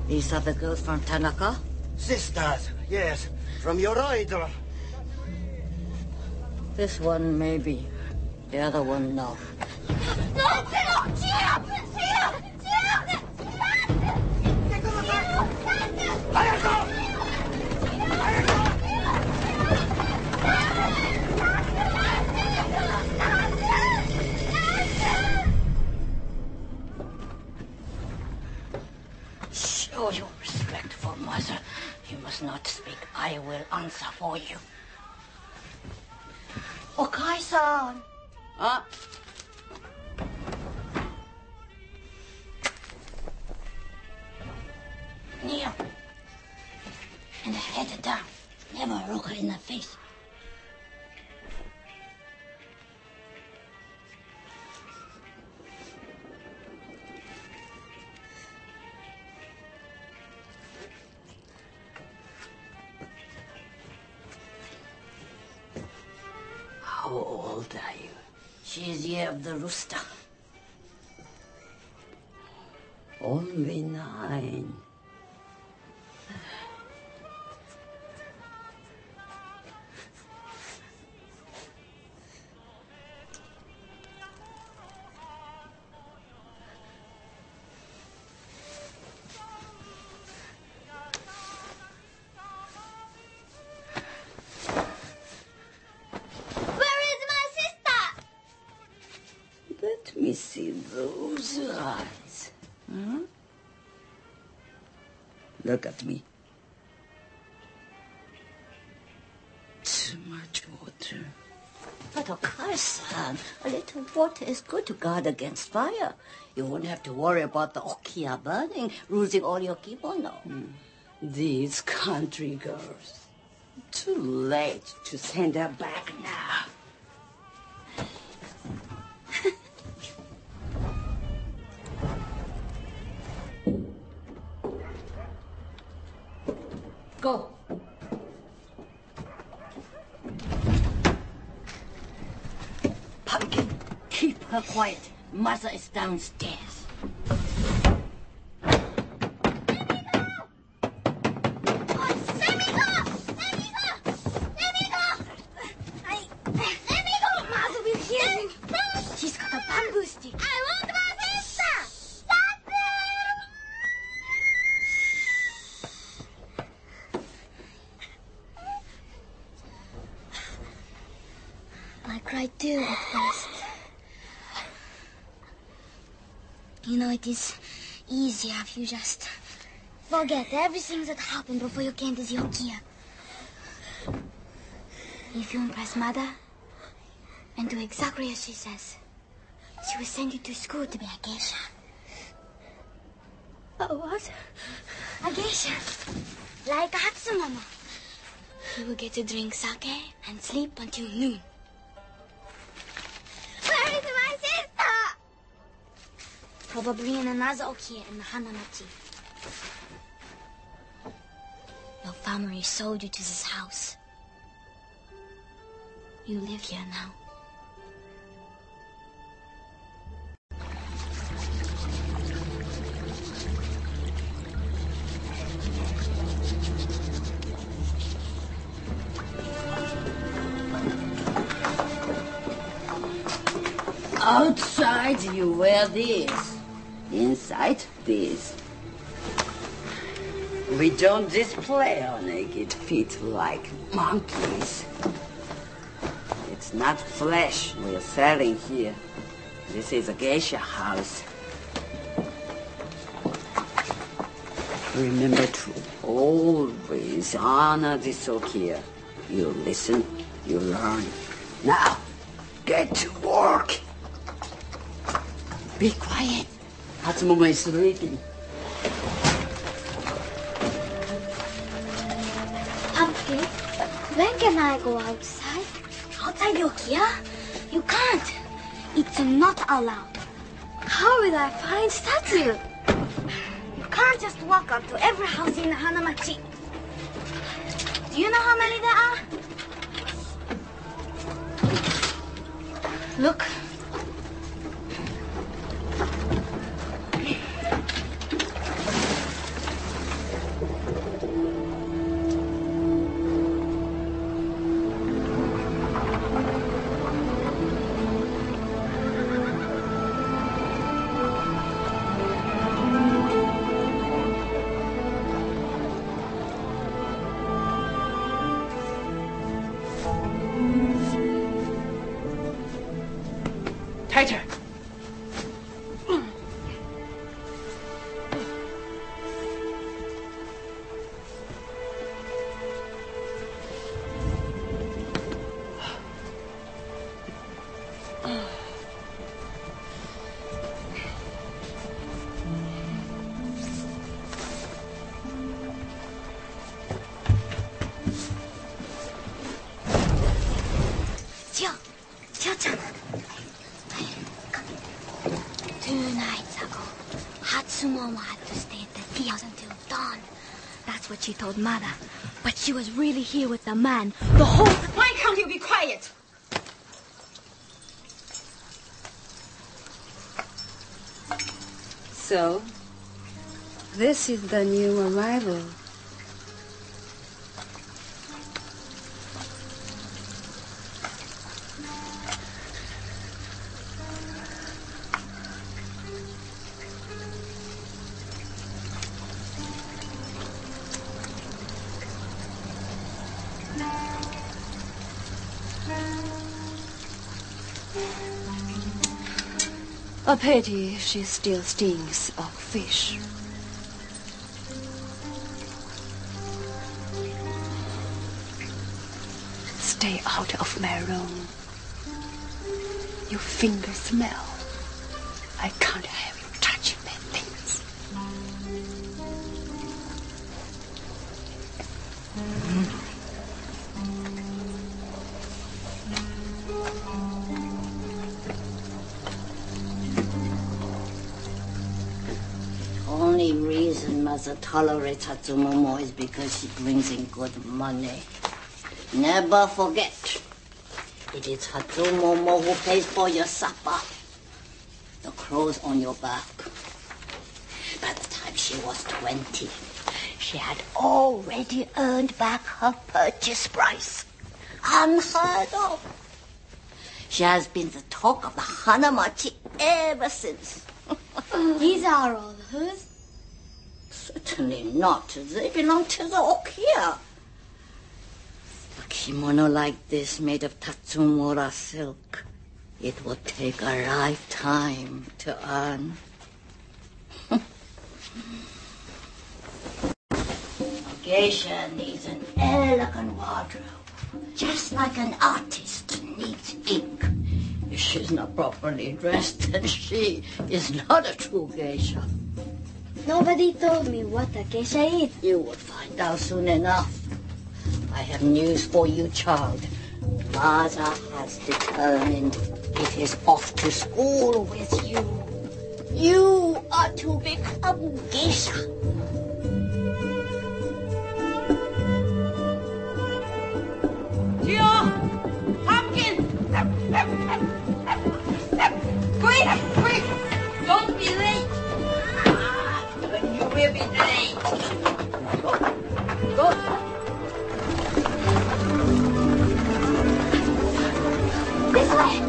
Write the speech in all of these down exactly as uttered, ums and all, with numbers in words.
These are the girls from Tanaka? Sisters, yes. From your idol. This one, maybe. The other one, no. Show your respect for mother. You must not speak. I will answer for you. Okai-san. Ah. Kneel. And head down. Never look her in the face. How old are you? She is year of the rooster. Only nine. Let me see those eyes. Huh? Look at me. Too much water. But Okai-san, a little water is good to guard against fire. You won't have to worry about the okiya burning, losing all your kimono. Hmm. These country girls. Too late to send her back now. Go. Pumpkin, keep her quiet. Mother is downstairs. She's got a bamboo stick. I want my sister! Stop it! I cried too at first. You know, it is easier if you just forget everything that happened before you came to the Okiya. If you impress Mother and do exactly as she says, she will send you to school to be a geisha. A what? A geisha. Like a Hatsumama. You will get to drink sake and sleep until noon. Where is my sister? Probably in another Okiya in the Hanamachi. Your family sold you to this house. You live here now. Outside, you wear this. Inside, this. We don't display our naked feet like monkeys. It's not flesh we're selling here. This is a geisha house. Remember to always honor this Okiya. You listen, you learn. Now, get to work. Be quiet. Hatsumama is sleeping. Pumpkin, when can I go outside? Outside Okiya? You can't. It's not allowed. How will I find statue? You can't just walk up to every house in Hanamachi. Do you know how many there are? Look. Tatsumomo had to stay at the tea house until dawn. That's what she told Mother. But she was really here with the man the whole... Why can't you be quiet? So, this is the new arrival. A pity she still stinks of fish. Stay out of my room. Your fingers smell. I can't have you touching my things. Only reason Mother tolerates Tatsumomo is because she brings in good money. Never forget, it is Tatsumomo who pays for your supper, the clothes on your back. By the time she was twenty, she had already earned back her purchase price. Unheard of. She has been the talk of the Hanamachi ever since. These are all hers? Certainly not. They belong to the Okiya. A kimono like this made of Tatsumura silk, it would take a lifetime to earn. A geisha needs an elegant wardrobe, just like an artist needs ink. If she's not properly dressed, then she is not a true geisha. Nobody told me what a geisha is. You will find out soon enough. I have news for you, child. Mother has determined it is off to school with you. You are to become geisha. Gio! Pumpkin! Quick! Quick! Don't be late! You will be late! Go! Go! This way!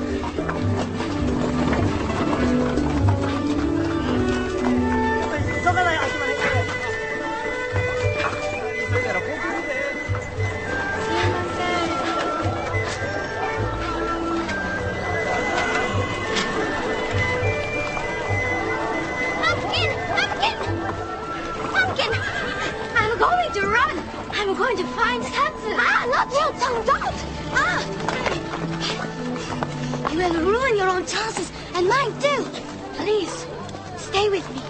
I'm going to find Tatsu. Ah, not you, don't, don't. Ah. You will ruin your own chances and mine too. Please, stay with me.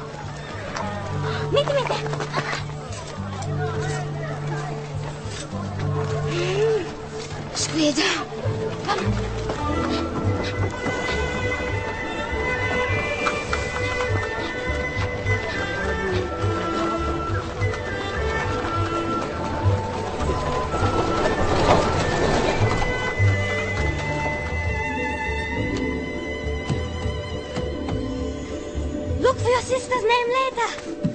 Mite, mite. Mm. Squeeze down. Come. Look for your sister's name later.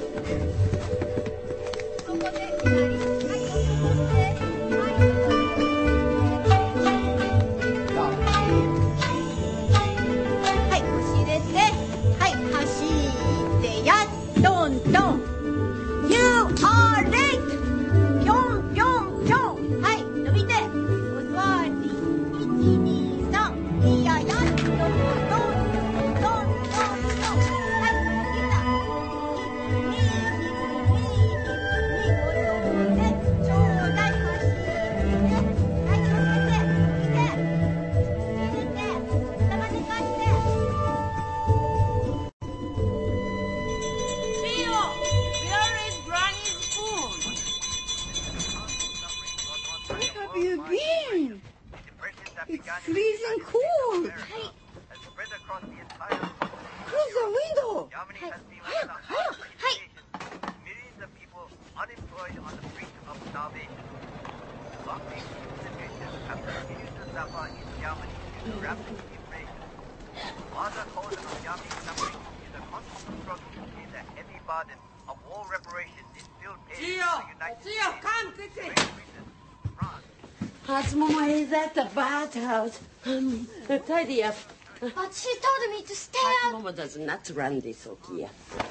Hai, hashirete. Hai, hashite ya. Don, don. You are late. Pyong, pyong, pyong. Hai, nobite. Oswari. Ichi, ni, san. Iya, ya. Don, don. Don, don, don. Hai, kita. Ni, ni, ni, ni, ni, chodai, hashirete. Hai, hashirete. Ite. Ite. Sama dekashite. Gio, where is Granny's food? Where have you been? It's freezing cold. Close the window. Quick, burden of war reparations is still paid to Gio, the United Gio, States. come quickly. Great Britain, France, Hatsumama is at the bathhouse. Um, tidy up. But she told me to stay out. Hatsumama does not run this Okia.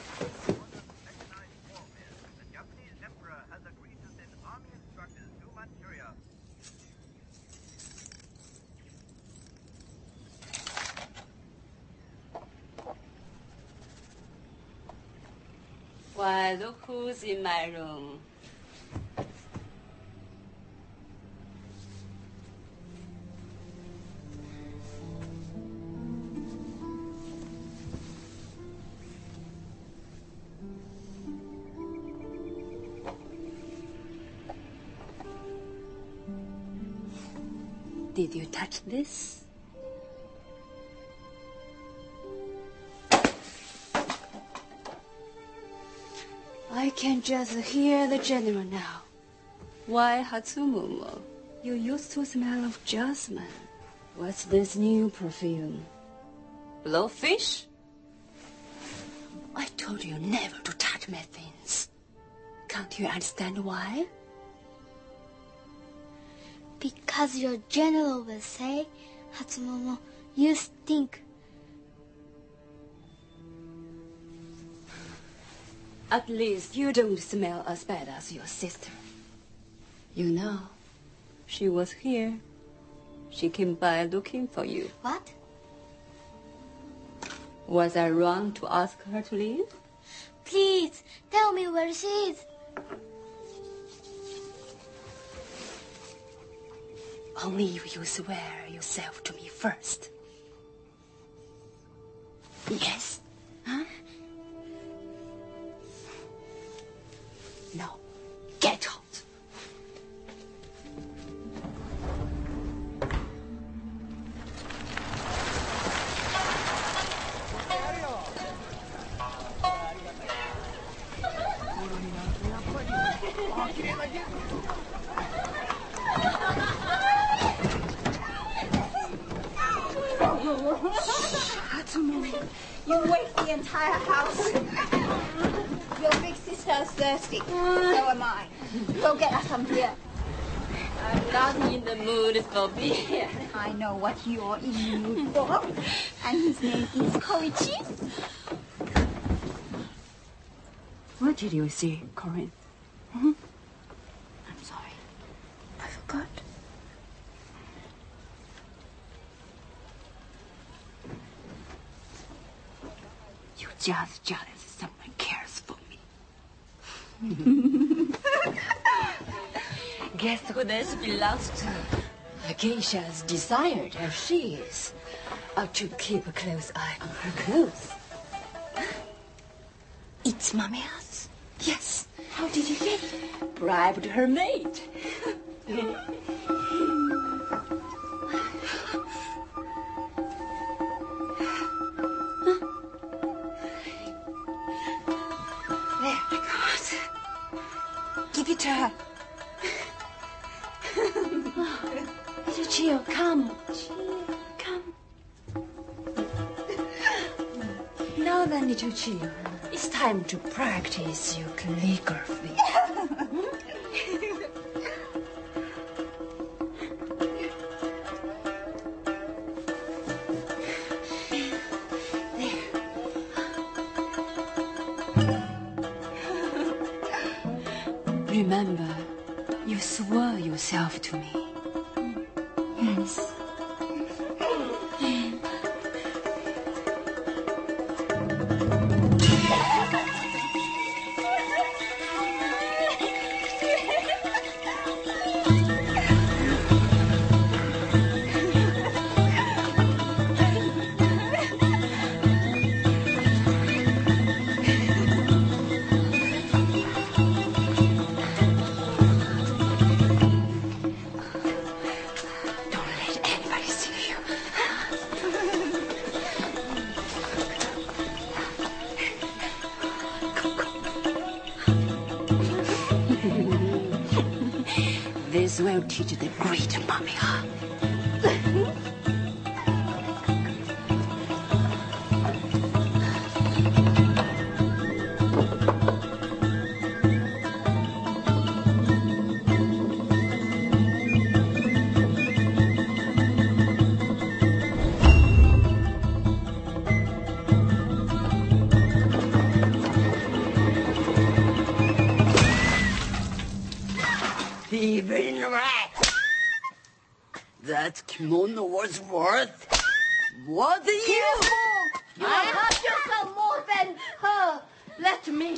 the Japanese emperor has agreed to send army instructors to Manchuria. Why, look who's in my room. Did you touch this? I can just hear the general now. Why, Hatsumumo? You used to smell of jasmine. What's this new perfume? Blowfish? I told you never to touch my things. Can't you understand why? Because your general will say, Hatsumomo, you stink. At least you don't smell as bad as your sister. You know, she was here. She came by looking for you. What? Was I wrong to ask her to leave? Please, tell me where she is. Only if you swear yourself to me first. Yes? Huh? No. Get out. You wake the entire house. Your big sister's thirsty. So am I. Go get her some beer. I'm not in the mood for beer. I know what you're in the mood for. And his name is Koichi. What did you say, Corinne? Hmm? I'm sorry. I forgot. You're just jealous someone cares for me. Guess who this belongs to? A geisha's desired as she is. Ought to keep a close eye on her clothes. It's Mamiya's. Yes. How did you get it? Bribed her maid. There, God. Give it to her. Little Chio, come. Chio, come. Now then, little Chio, it's time to practice your calligraphy. Remember, you swore yourself to me. Yes. This will teach the great Mamiya. thieving rat! That kimono was worth more than you! You hurt yourself more than her. Let me.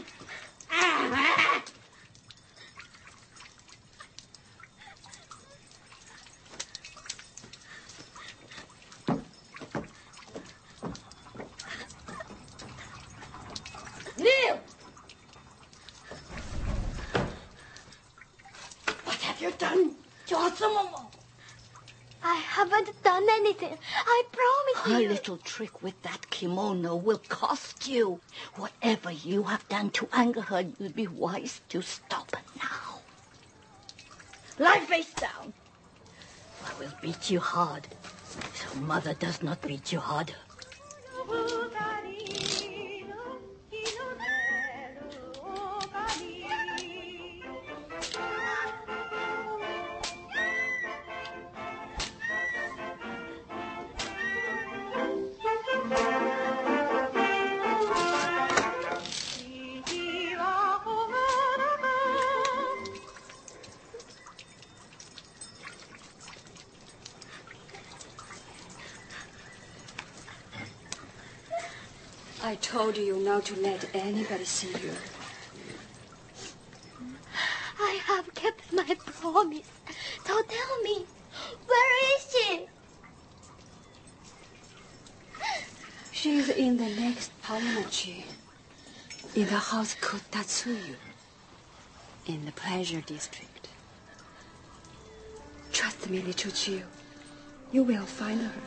Kneel! What have you done, Josumomo? I haven't done anything. I promise Her you. little trick with that kimono will cost you. Whatever you have done to anger her, you'd be wise to stop it now. Lie face down. I will beat you hard, so Mother does not beat you harder. I told you not to let anybody see you. I have kept my promise. So tell me, where is she? She's in the next parliamentary, in the house called Tatsuyu, in the pleasure district. Trust me, little Chiu, you will find her.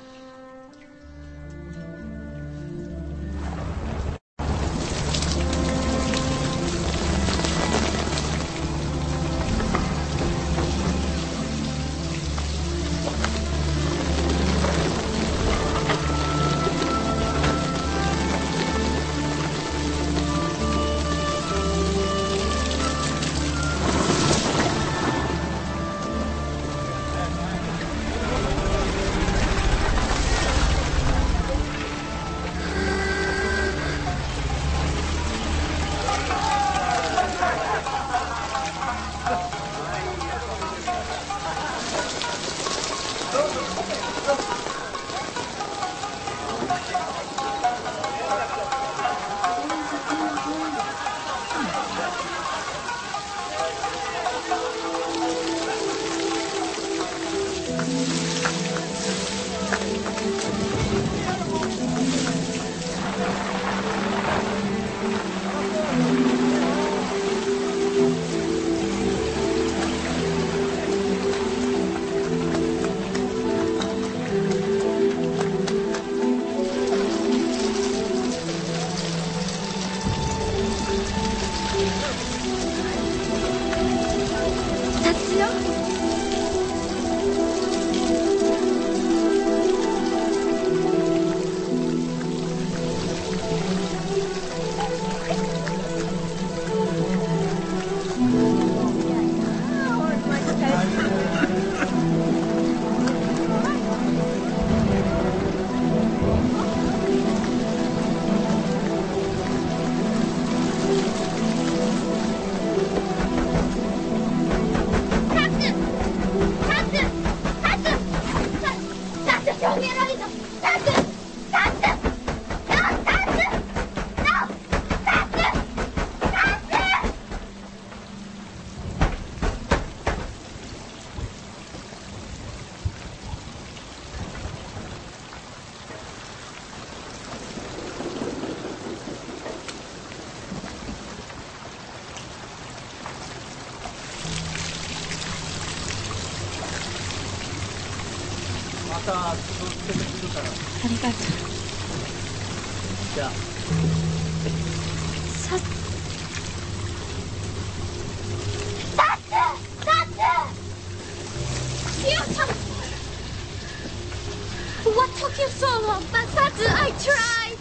What took you so long? Basatsu, I tried.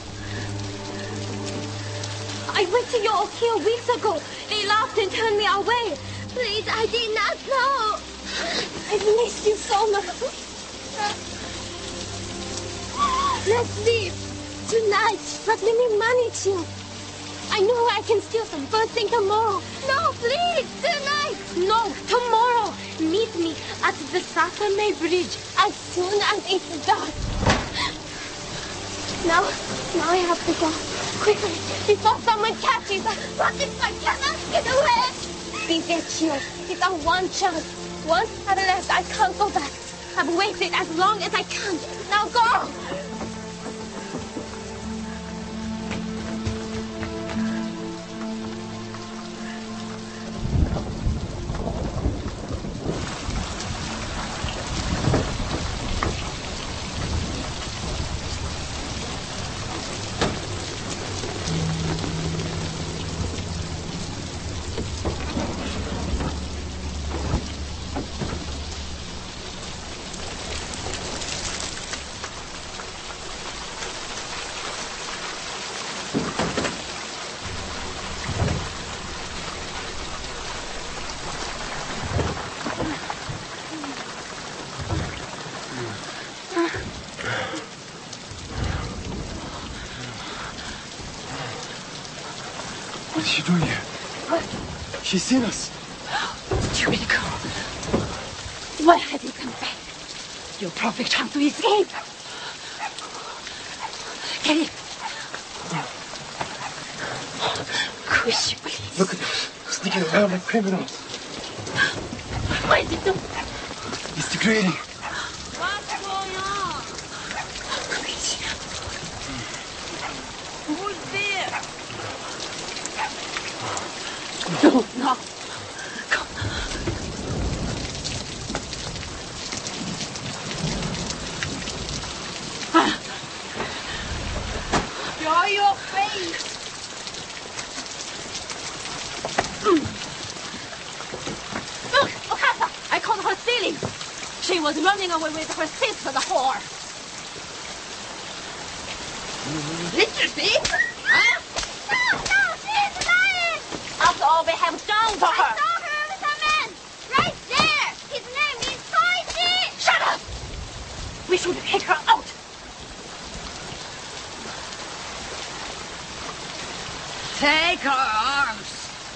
I went to your Okia weeks ago. They laughed and turned me away. Please, I did not know. I've missed you so much. Let's leave. Tonight, but we need money too. I know I can steal some first thing tomorrow. No, please, tonight. No, tomorrow. Meet me at the Sakame Bridge as soon as it's dark. Now, now I have to go. Quickly, before someone catches us. But if I cannot get away. Bizechio, it's our one chance. Once I've left, I can't go back. I've waited as long as I can. Now go! What is she doing here? What? She's seen us. Stupid girl. Why have you come back? Your perfect chance to escape. Get it. Could she please? Look at them, sneaking around like criminals. Why is it so? It's degrading. What's going on? Who's there? No, no. Come. Ah. Show your face. Mm. Look, Okasa, I caught her stealing. She was running away with her sister, the whore. Little bit? Huh? No, no, she's lying. After all we have done for her. I saw her with a man. Right there. His name is Koichi. Shut up. We should take her out. Take her arms.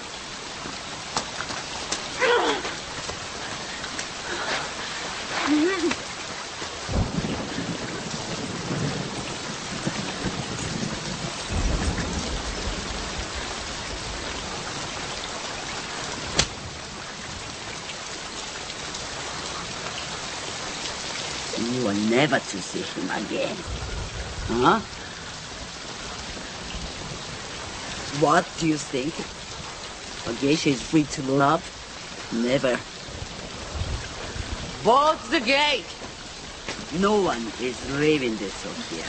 You are never to see him again. Huh? What do you think? A geisha is free to love? Never. Bolt the gate! No one is leaving this Sophia.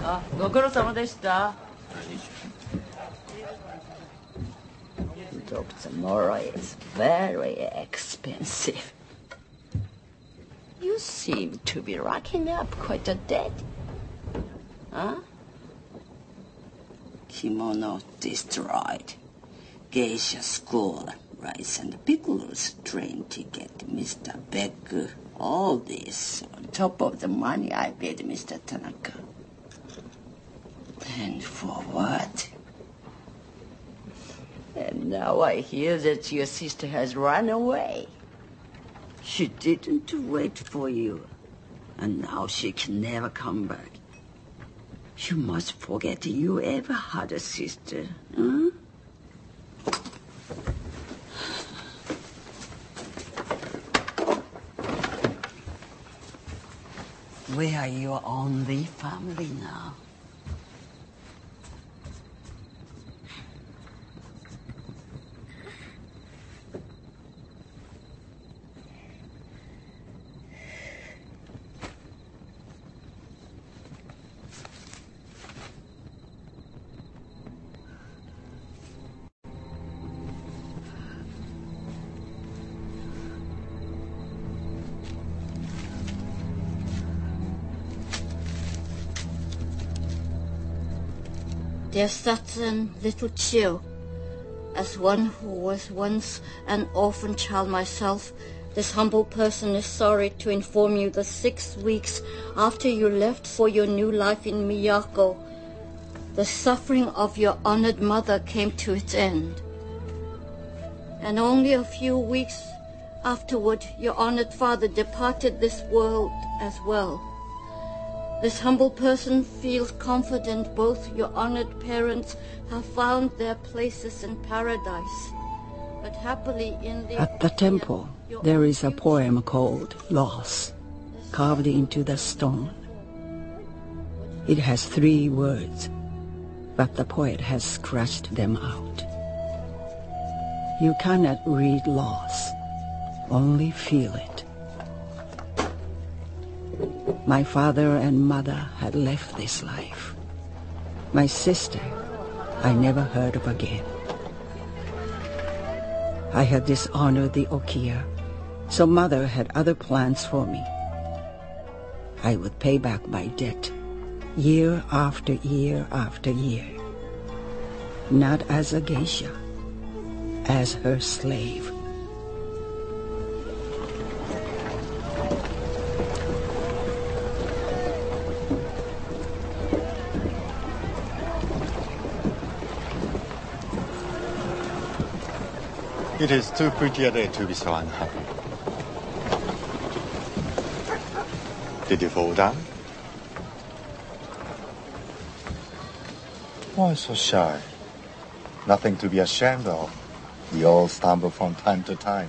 あ、ご苦労様でした。 Doctor Mora is very expensive. You seem to be racking up quite a debt. Huh? Kimono destroyed. Geisha school, rice and pickles, train ticket, Mister Beck. All this on top of the money I paid Mister Tanaka. And for what? And now I hear that your sister has run away. She didn't wait for you. And now she can never come back. You must forget you ever had a sister, huh? We are your only family now. There's certain little chill. As one who was once an orphan child myself, this humble person is sorry to inform you that six weeks after you left for your new life in Miyako, the suffering of your honored mother came to its end. And only a few weeks afterward, your honored father departed this world as well. This humble person feels confident both your honored parents have found their places in paradise. But happily in the... At the temple, there is a poem called Loss, carved into the stone. It has three words, but the poet has scratched them out. You cannot read loss, only feel it. My father and mother had left this life. My sister, I never heard of again. I had dishonored the Okiya, so mother had other plans for me. I would pay back my debt, year after year after year. Not as a geisha, as her slave. It is too pretty a day to be so unhappy. Did you fall down? Why so shy? Nothing to be ashamed of. We all stumble from time to time.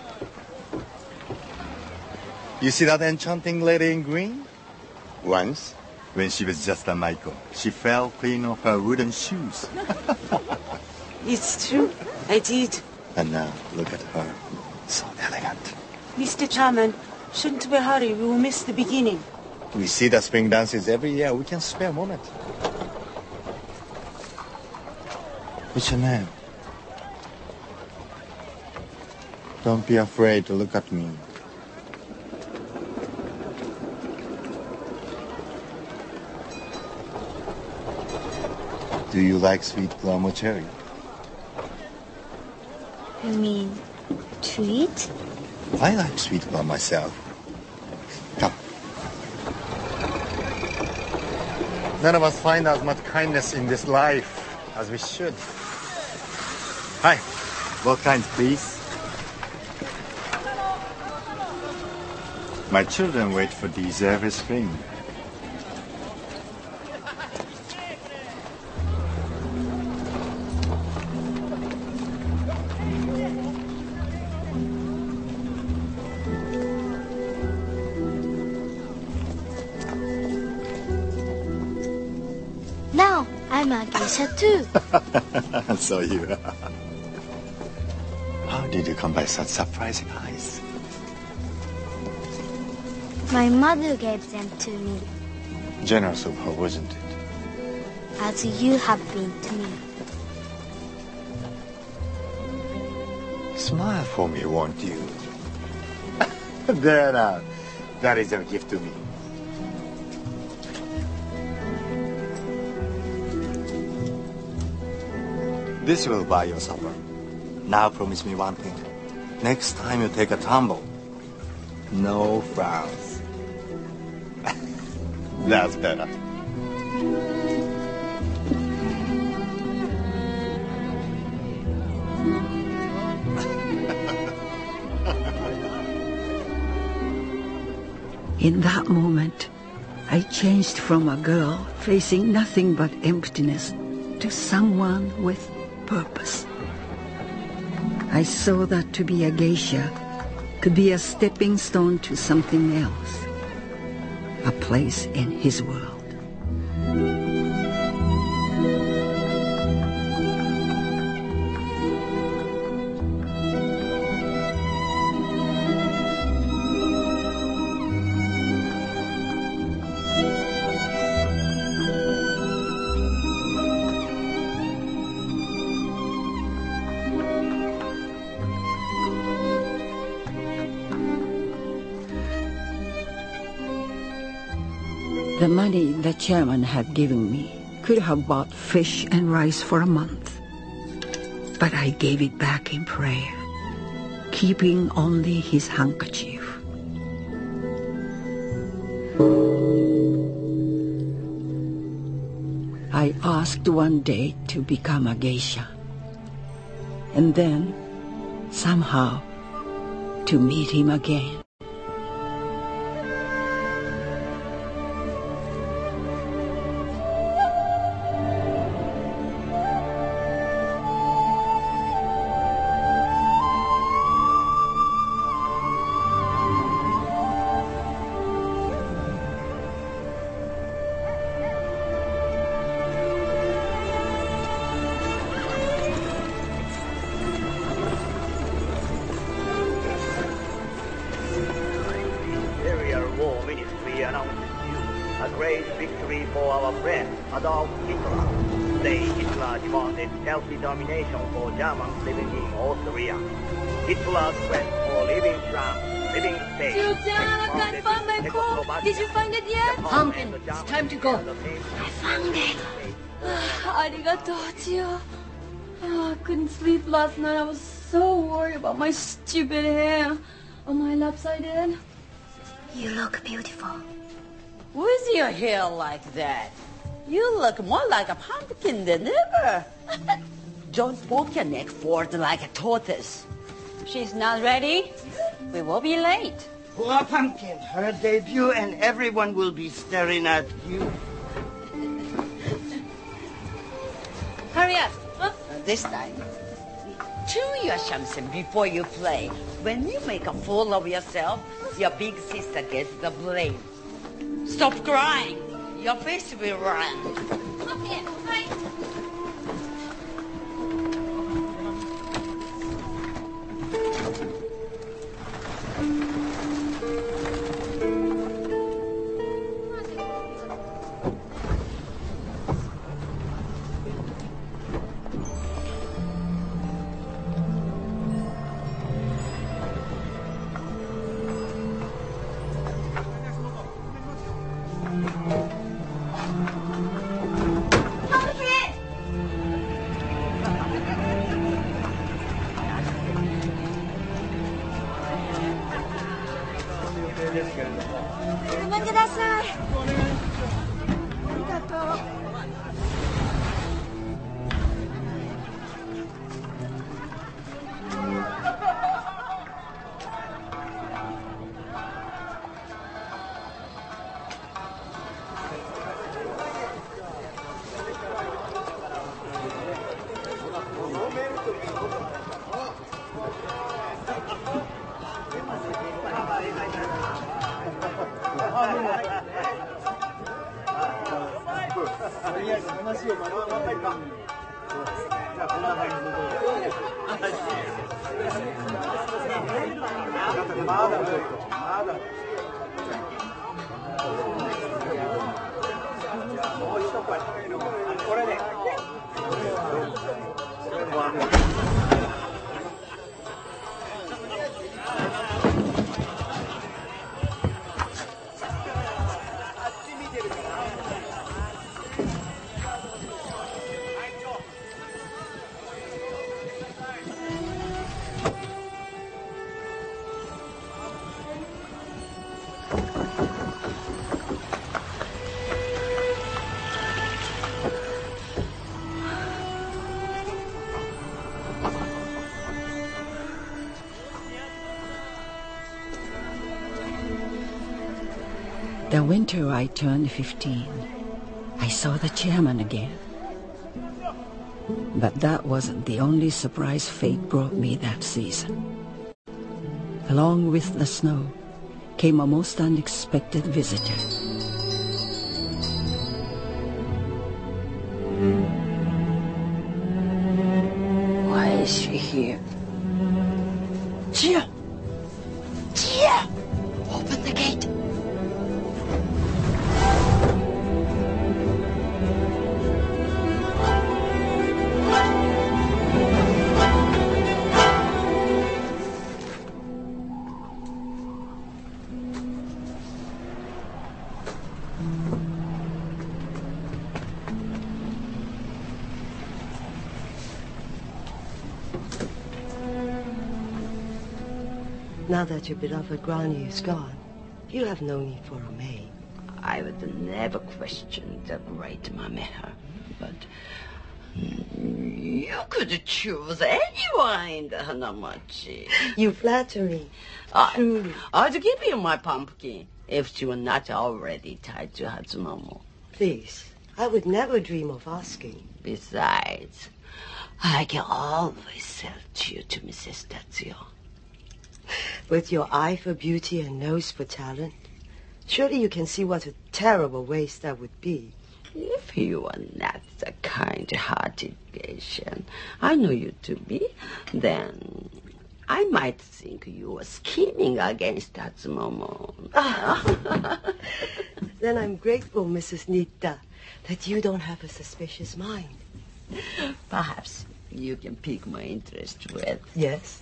You see that enchanting lady in green? Once, when she was just a Maiko, she fell clean off her wooden shoes. It's true, I did. And now, look at her. So elegant. Mister Chairman, shouldn't we hurry? We will miss the beginning. We see the spring dances every year. We can spare a moment. What's your name? Don't be afraid to look at me. Do you like sweet plum or cherry? You mean treat? I like sweet plum myself. Come. None of us find as much kindness in this life as we should. Hi. What kinds, please? My children wait for these every spring. Now, I'm a geisha too. So you are. How did you come by such surprising eyes? My mother gave them to me. Generous of her, wasn't it? as you have been to me. Smile for me, won't you? There now. That is a gift to me. This will buy your supper. Now promise me one thing. Next time you take a tumble, no frowns. That's better. In that moment, I changed from a girl facing nothing but emptiness to someone with purpose. I saw that to be a geisha could be a stepping stone to something else, a place in his world. The money the chairman had given me could have bought fish and rice for a month. But I gave it back in prayer, keeping only his handkerchief. I asked one day to become a geisha, and then, somehow, to meet him again. A great victory for our friend Adolf Hitler. They Hitler demanded self-determination for Germans living in Austria. Hitler's quest for living France, living state. Susan, I can't find my coat. Did you find it yet? Pumpkin, it's time to go. I found it. Arigato, Chio. Oh, I couldn't sleep last night. I was so worried about my stupid hair. Am I lopsided? You look beautiful. With your hair like that, you look more like a pumpkin than ever. Don't poke your neck forward like a tortoise. She's not ready. We will be late. Poor Pumpkin, her debut, and everyone will be staring at you. Hurry up. Huh? This time, chew your shamsen before you play. When you make a fool of yourself, your big sister gets the blame. Stop crying. Your face will run. Okay, right. The winter I turned fifteen, I saw the chairman again. But that wasn't the only surprise fate brought me that season. Along with the snow came a most unexpected visitor. Why is she here? Chia! Chia! Open the gate! Now that your beloved granny is gone, you have no need for a maid. I would never question the great Mameha, but you could choose anyone in the Hanamachi. You flatter me. I, I'd give you my pumpkin if she were not already tied to Hatsumomo. Please, I would never dream of asking. Besides, I can always sell you to Missus Tetsuyo. With your eye for beauty and nose for talent, surely you can see what a terrible waste that would be. If you are not the kind-hearted Geisha I know you to be, then I might think you are scheming against Tatsumomo. Then I'm grateful, Missus Nita, that you don't have a suspicious mind. Perhaps you can pique my interest with... Yes?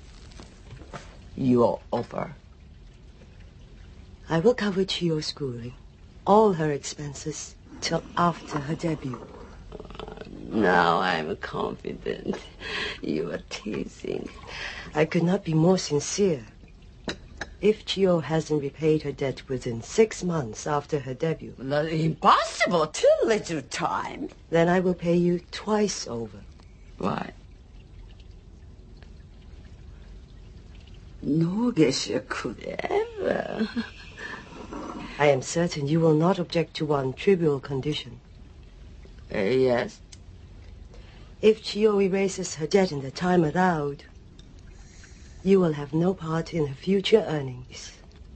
Your offer. I will cover Chio's schooling, all her expenses, till after her debut. Uh, now I'm confident you are teasing. I could not be more sincere. If Chio hasn't repaid her debt within six months after her debut... Well, impossible, too little time. Then I will pay you twice over. Why? No Geisha could ever. I am certain you will not object to one trivial condition. Uh, yes? If Chio erases her debt in the time allowed, you will have no part in her future earnings.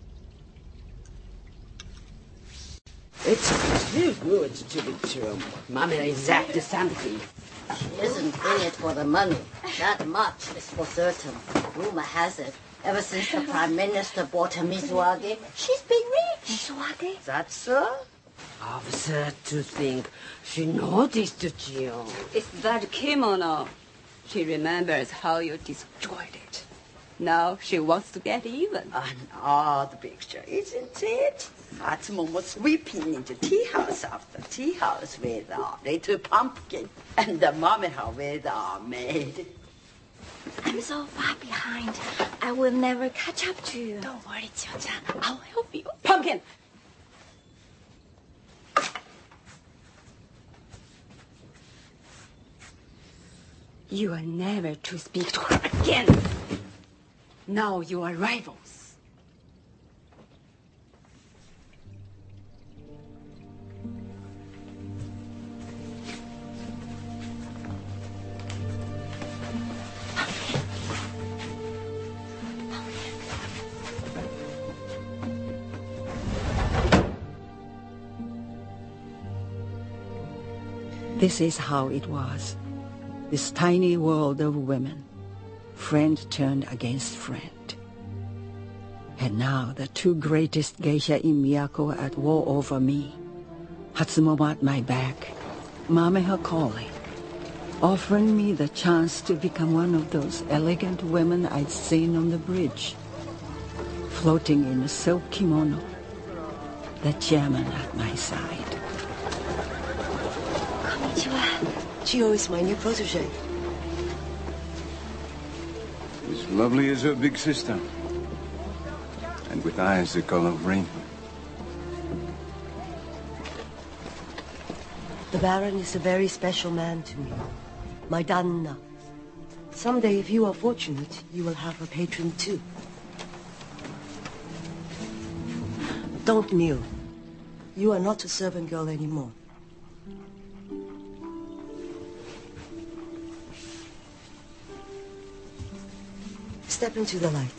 It's too good to be true. Mommy is exactly something. She isn't in it for the money. That much is for certain. Rumor has it, ever since the Prime Minister bought her Mizuage, she's been rich. Mizuage? That's so? Absurd to think she noticed Chio. It's that kimono. She remembers how you destroyed it. Now she wants to get even. An odd picture, isn't it? Hatsumomo sweeping into tea house after tea house with a little pumpkin, and the Mameha with a maid. I'm so far behind. I will never catch up to you. Don't worry, Chiyo-chan. I'll help you. Pumpkin! You are never to speak to her again. Now you are rivals. This is how it was. This tiny world of women. Friend turned against friend. And now the two greatest geisha in Miyako at war over me. Hatsumomo at my back. Mameha calling. Offering me the chance to become one of those elegant women I'd seen on the bridge. Floating in a silk kimono. The chairman at my side. Chio is my new protege. As lovely as her big sister. And with eyes the color of rain. The Baron is a very special man to me. My Danna. Someday, if you are fortunate, you will have a patron too. Don't kneel. You are not a servant girl anymore. Step into the light.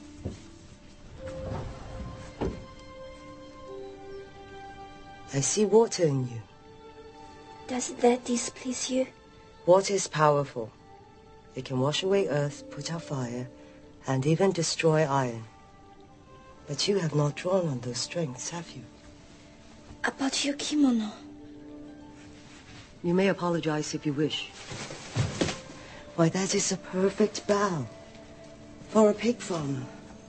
I see water in you. Does that displease you? Water is powerful. It can wash away earth, put out fire, and even destroy iron. But you have not drawn on those strengths, have you? About your kimono. You may apologize if you wish. Why, that is a perfect bow for a pig farmer.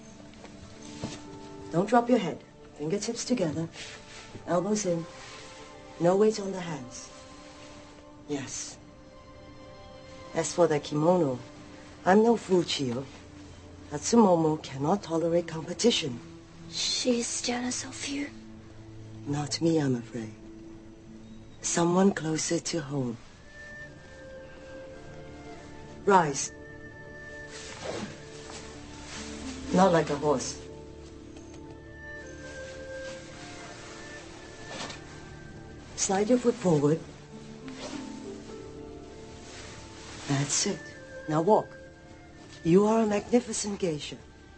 Don't drop your head. Fingertips together. Elbows in. No weight on the hands. Yes. As for the kimono, I'm no fool, Chiyo. Hatsumomo cannot tolerate competition. She's jealous of you. Not me, I'm afraid. Someone closer to home. Rise. Not like a horse. Slide your foot forward. That's it. Now walk. You are a magnificent geisha.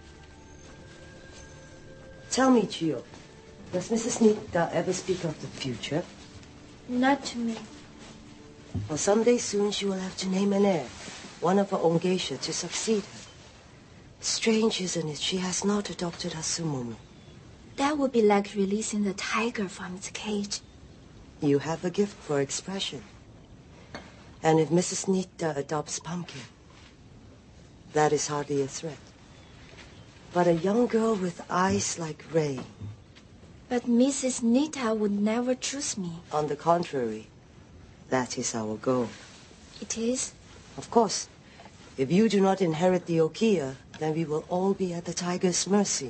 Tell me, Chiyo, does Missus Nita ever speak of the future? Not to me. Well, someday soon she will have to name an heir, one of her own geisha, to succeed her. Strange, isn't it? She has not adopted Hatsumomo. That would be like releasing the tiger from its cage. You have a gift for expression. And if Missus Nita adopts Pumpkin, that is hardly a threat. But a young girl with eyes like rain. But Missus Nita would never choose me. On the contrary, that is our goal. It is? Of course. If you do not inherit the Okiya, then we will all be at the tiger's mercy.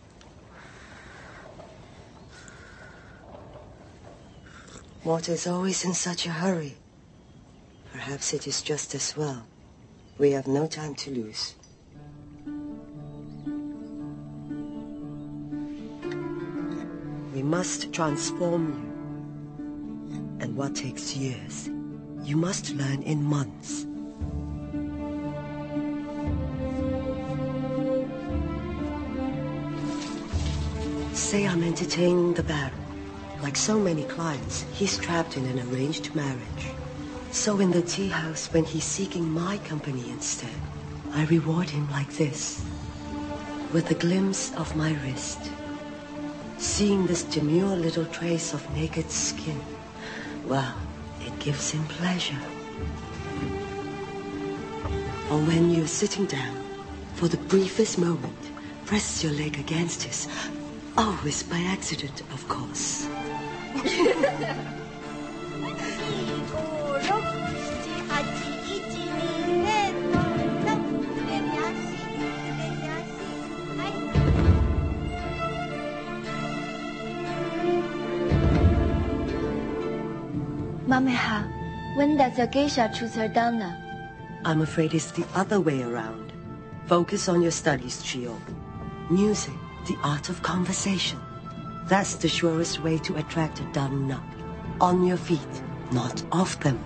Water is always in such a hurry. Perhaps it is just as well. We have no time to lose. We must transform you. And what takes years, you must learn in months. Say I'm entertaining the Baron. Like so many clients, he's trapped in an arranged marriage. So in the tea house, when he's seeking my company instead, I reward him like this, with a glimpse of my wrist. Seeing this demure little trace of naked skin, well, it gives him pleasure. Or when you're sitting down, for the briefest moment, press your leg against his, always by accident, of course. Mameha, when does a geisha choose her dana? I'm afraid it's the other way around. Focus on your studies, Chiyo. Music, the art of conversation. That's the surest way to attract a dana. On your feet, not off them.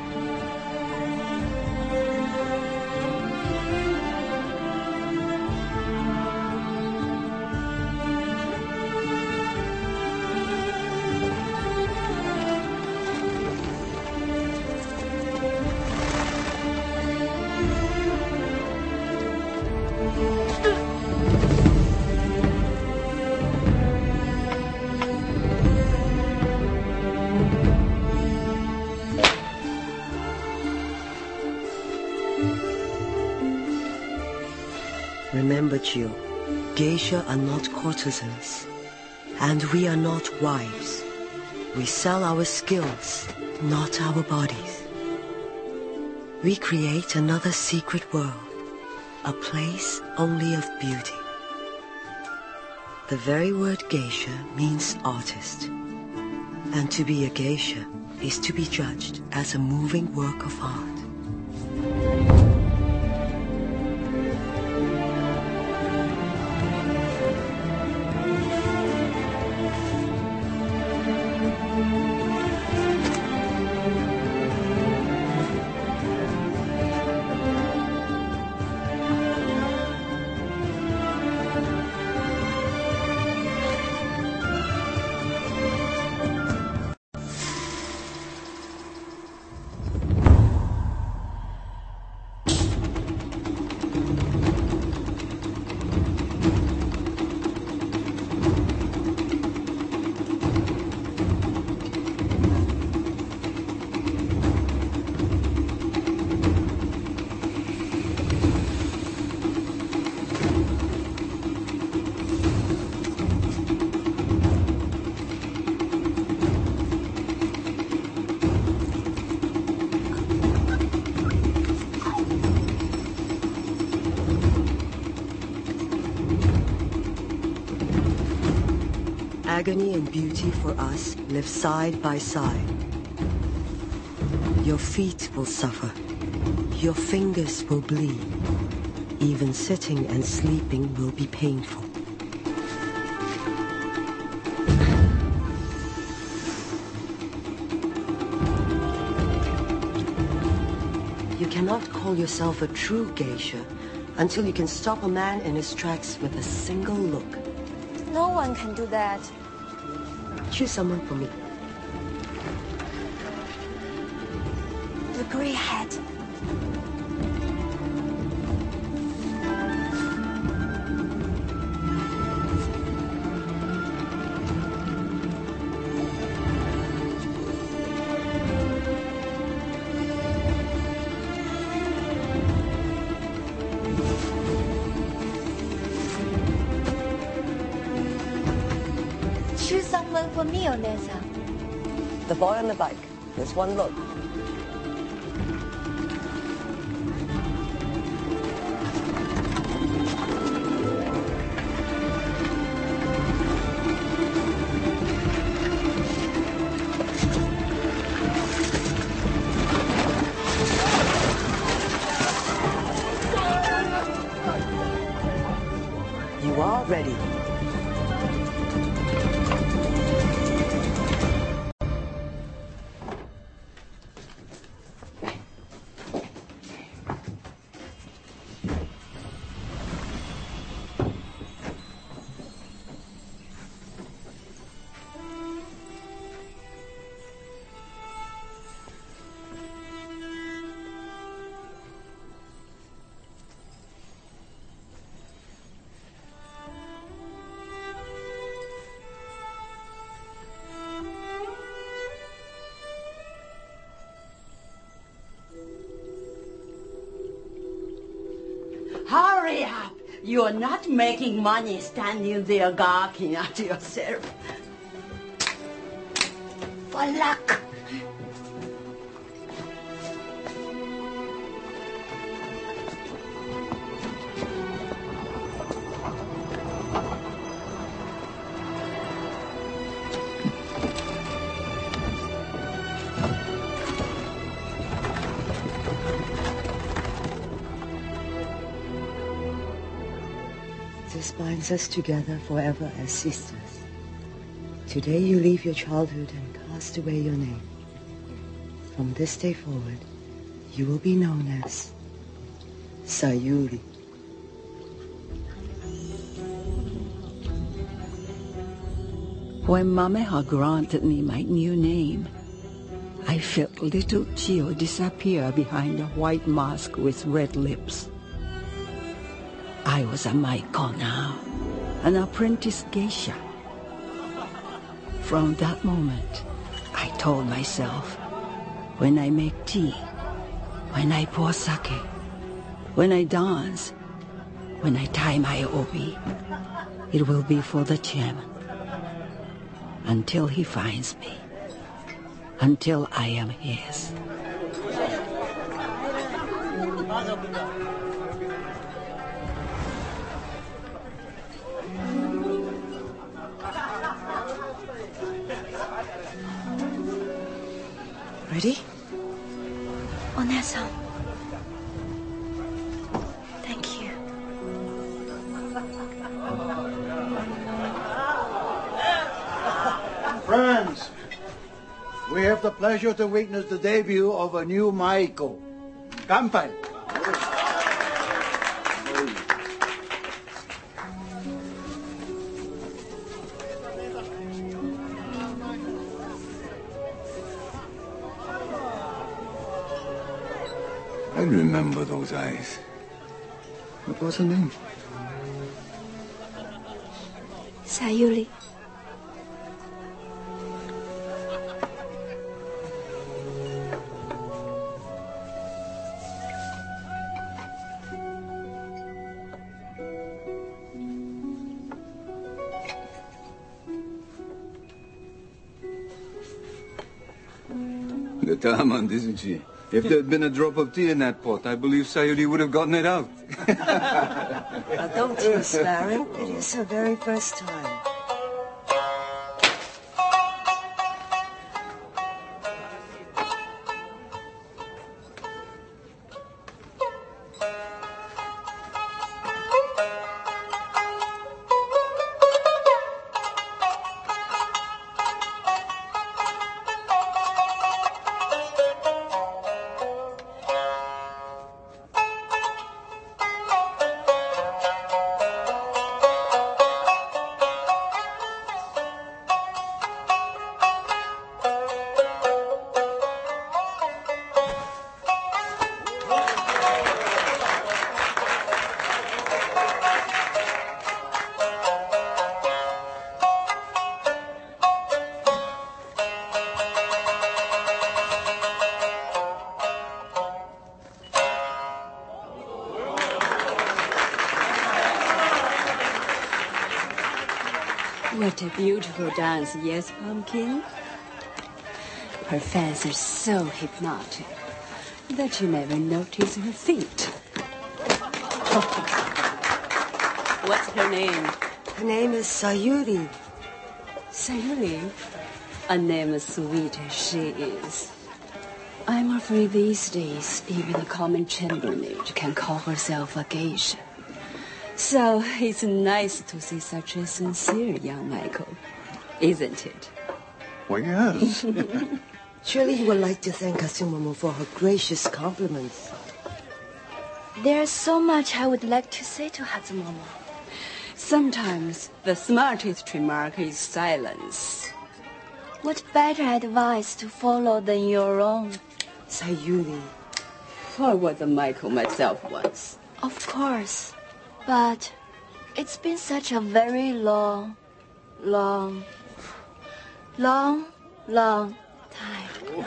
Remember, Chiyo, geisha are not courtesans, and we are not wives. We sell our skills, not our bodies. We create another secret world, a place only of beauty. The very word geisha means artist, and to be a geisha is to be judged as a moving work of art. agony and beauty for us live side by side. Your feet will suffer. Your fingers will bleed. Even sitting and sleeping will be painful. You cannot call yourself a true geisha until you can stop a man in his tracks with a single look. No one can do that. Choose someone for me. The grey hat. Choose someone for me, Onesa. The boy on the bike. There's one look. You are ready. Hurry up! You're not making money standing there gawking at yourself. For luck! This binds us together forever as sisters. Today you leave your childhood and cast away your name. From this day forward, you will be known as Sayuri. When Mameha granted me my new name, I felt little Chio disappear behind a white mask with red lips. I was a Maiko now, an apprentice geisha. From that moment, I told myself, when I make tea, when I pour sake, when I dance, when I tie my obi, it will be for the chairman. Until he finds me, until I am his. Ready? Onesa. Thank you. Friends, we have the pleasure to witness the debut of a new Maiko. Kanpai. I remember those eyes. What was her name? Sayuri. Determined, isn't she? If there had been a drop of tea in that pot, I believe Sayuri would have gotten it out. Now, don't tease, Baron. It is her very first time. What a beautiful dance, yes, Pumpkin? Her fans are so hypnotic that you never notice her feet. What's her name? Her name is Sayuri. Sayuri? A name as sweet as she is. I'm afraid these days even a common chambermaid can call herself a geisha. So it's nice to see such a sincere young Michael, isn't it? Well, yes. Surely you would like to thank Hatsumomo for her gracious compliments. There's so much I would like to say to Hatsumomo. Sometimes the smartest remark is silence. What better advice to follow than your own? Sayuri. I was a Michael myself once. Of course. But it's been such a very long, long, long, long time.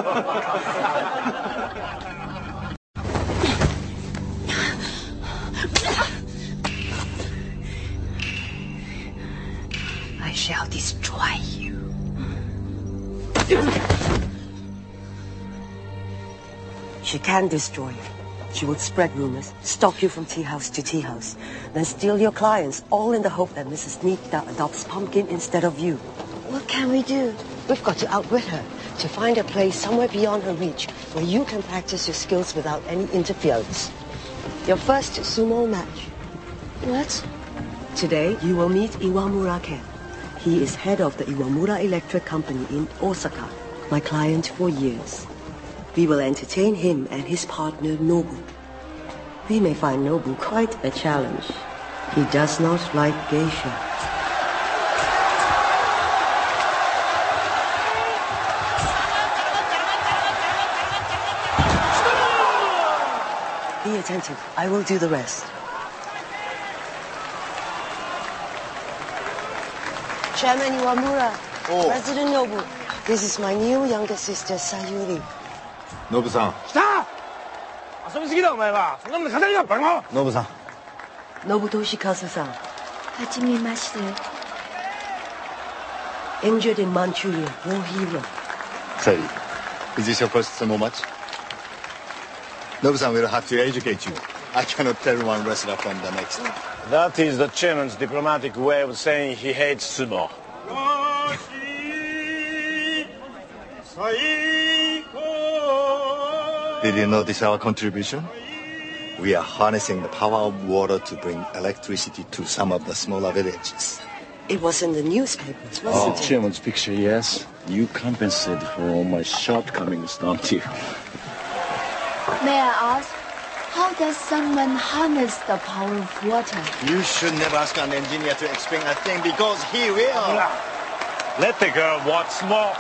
I shall destroy you. She can destroy you. She will spread rumors, stalk you from tea house to tea house, then steal your clients, all in the hope that Missus Nikita adopts Pumpkin instead of you. What can we do? We've got to outwit her, to find a place somewhere beyond her reach, where you can practice your skills without any interference. Your first sumo match. What? Today, you will meet Iwamura Ken. He is head of the Iwamura Electric Company in Osaka, my client for years. We will entertain him and his partner, Nobu. We may find Nobu quite a challenge. He does not like geisha. Be attentive. I will do the rest. Chairman Iwamura, Oh. President Nobu, this is my new younger sister, Sayuri. Nobu-san. 来た！遊びすぎだお前は。そんなもの語りがバカ。 Nobu-san. Nobutoshi Kazu-san, Hajimemashite. injured in Manchuria, war hero. Say, is this your first sumo match? Nobu-san will have to educate you. I cannot tell one wrestler from the next. That is the chairman's diplomatic way of saying he hates sumo. Did you notice our contribution? We are harnessing the power of water to bring electricity to some of the smaller villages. It was in the newspapers, Oh, wasn't it? chairman's picture, yes. You compensate for all my shortcomings, don't you? May I ask, how does someone harness the power of water? You should never ask an engineer to explain a thing because he will. Let the girl watch more.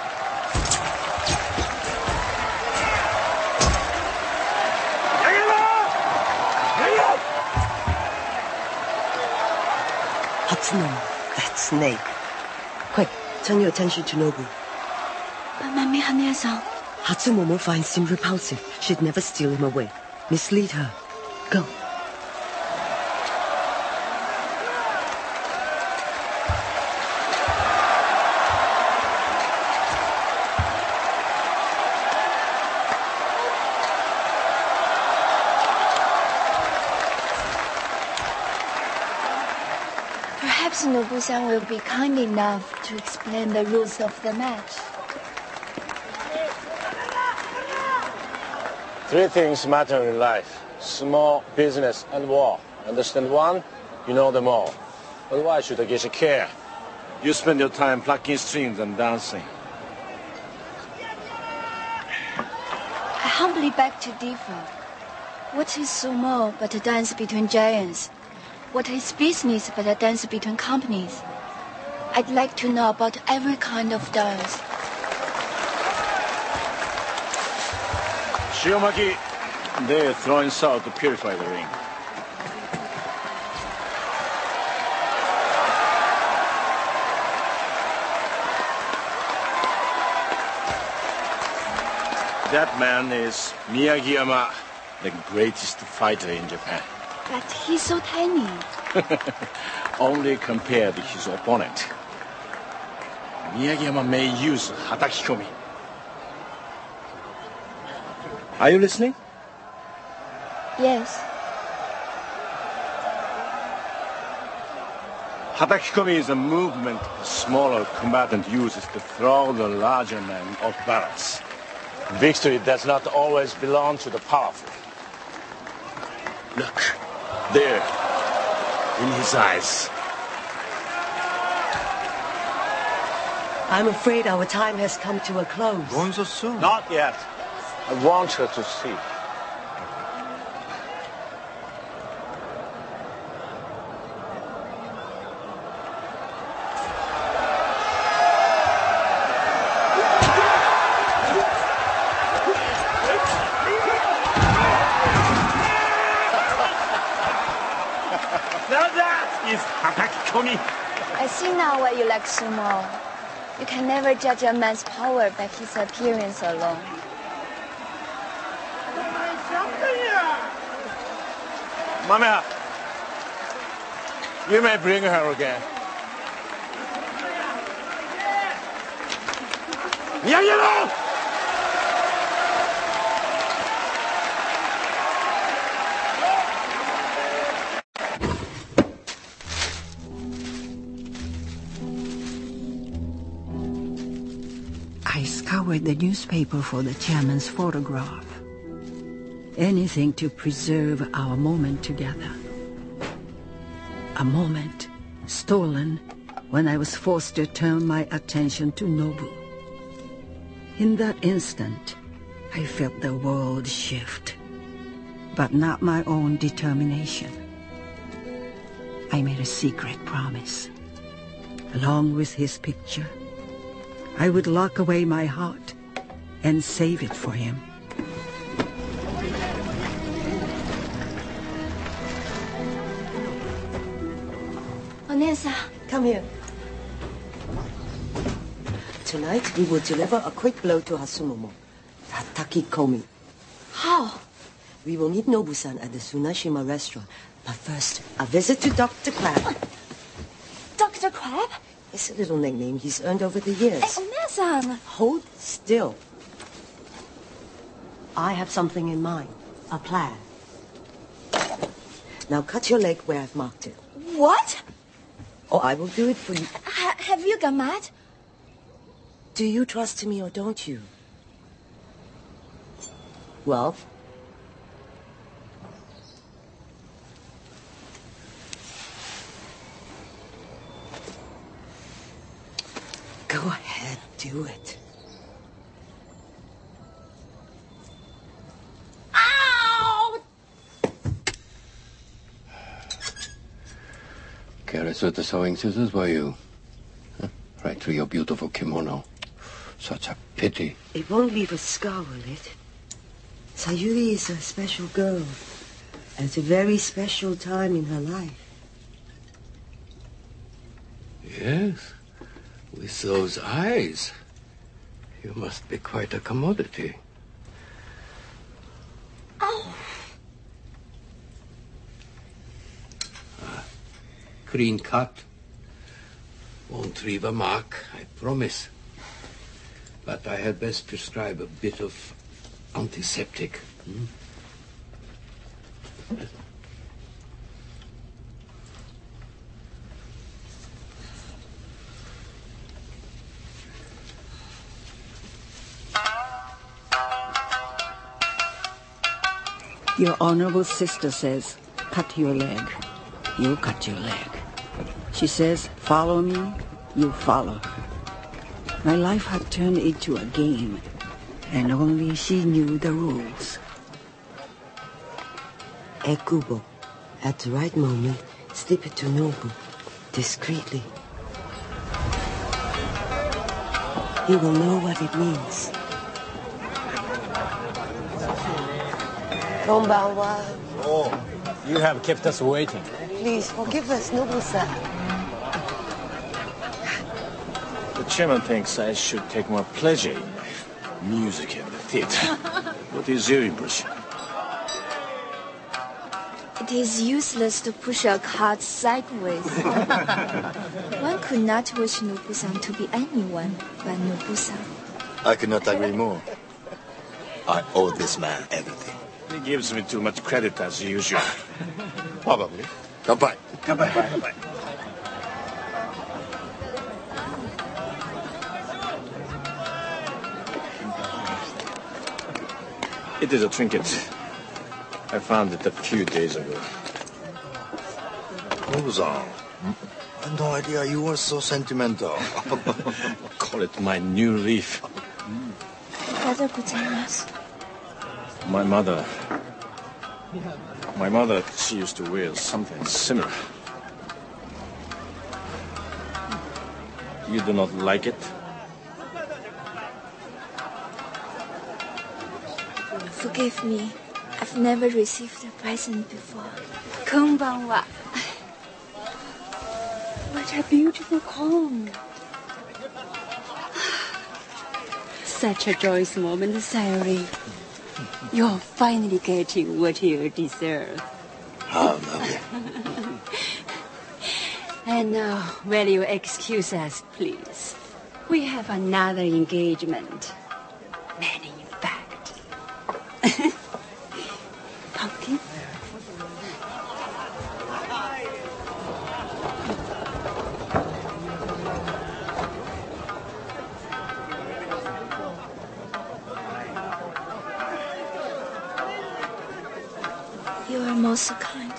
Hatsumomo, that snake. Quick, turn your attention to Nobu. Mami Hane-san. Hatsumomo finds him repulsive. She'd never steal him away. Mislead her. Go. Perhaps Nobu-san will be kind enough to explain the rules of the match. Three things matter in life. Small, business, and war. Understand one? You know them all. But why should a geisha care? You spend your time plucking strings and dancing. I humbly beg to differ. What is sumo but a dance between giants? What is business but a dance between companies? I'd like to know about every kind of dance. Shiomaki, they're throwing salt to purify the ring. That man is Miyagiyama, the greatest fighter in Japan. But he's so tiny. Only compared to his opponent. Miyagiyama may use hatakikomi. Are you listening? Yes. Hatakikomi is a movement a smaller combatant uses to throw the larger man off balance. Victory does not always belong to the powerful. Look, there, in his eyes. I'm afraid our time has come to a close. Going so soon? Not yet. I want her to see. Now that is hatakikomi. I see now why you like sumo. You can never judge a man's power by his appearance alone. Mama, you may bring her again. Miyagiyama! I scoured the newspaper for the chairman's photograph. Anything to preserve our moment together. A moment stolen when I was forced to turn my attention to Nobu. In that instant, I felt the world shift, but not my own determination. I made a secret promise. Along with his picture, I would lock away my heart and save it for him. Onesa, come here. Tonight, we will deliver a quick blow to Hasumomo, hatakikomi. How? We will meet Nobu-san at the Tsunashima restaurant. But first, a visit to Doctor Crab. Doctor Crab? It's a little nickname he's earned over the years. Hey, Onesa! Hold still. I have something in mind. A plan. Now cut your leg where I've marked it. What? Or I will do it for you. Ha have you gone mad? Do you trust me or don't you? Well, go ahead, do it. Ow! Careless with the sewing scissors, were you? Huh? Right through your beautiful kimono. Such a pity. It won't leave a scar on it. Sayuri is a special girl. At a very special time in her life. Yes. With those eyes, you must be quite a commodity. Oh. Ah, clean cut. Won't leave a mark, I promise. But I had best prescribe a bit of antiseptic. Hmm? Your honorable sister says, cut your leg. You cut your leg. She says, follow me. You follow. My life had turned into a game, and only she knew the rules. Ekubo. At the right moment, slip it to Nobu. Discreetly. He will know what it means. Konbanwa. Oh, you have kept us waiting. Please forgive us, Nobu-san. The chairman thinks I should take more pleasure in life. Music and the theater. What is your impression? It is useless to push a cart sideways. One could not wish Nobu-san to be anyone but Nobu-san. I could not agree more. I owe this man everything. He gives me too much credit as usual. Probably. Goodbye. Goodbye. Goodbye. It is a trinket. I found it a few days ago. Nobu-san, I had no idea you were so sentimental. Call it my new leaf. My mother... My mother, she used to wear something similar. You do not like it? Forgive me. I've never received a present before. Konbanwa. What a beautiful comb. Such a joyous moment, Sayori. You're finally getting what you deserve. How lovely. And now, will you excuse us, please? We have another engagement. Many, in fact. Pumpkin? You are most kind.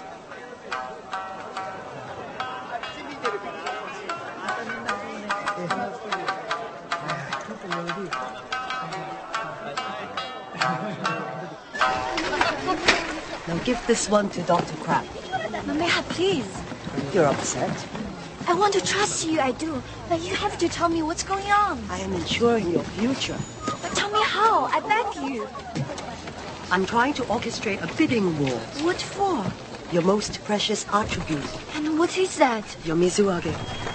Now give this one to Doctor Crab. Mameha, please. You're upset. I want to trust you, I do. But you have to tell me what's going on. I am ensuring your future. But tell me how, I beg you. I'm trying to orchestrate a bidding war. What for? Your most precious attribute. And what is that? Your Mizuage.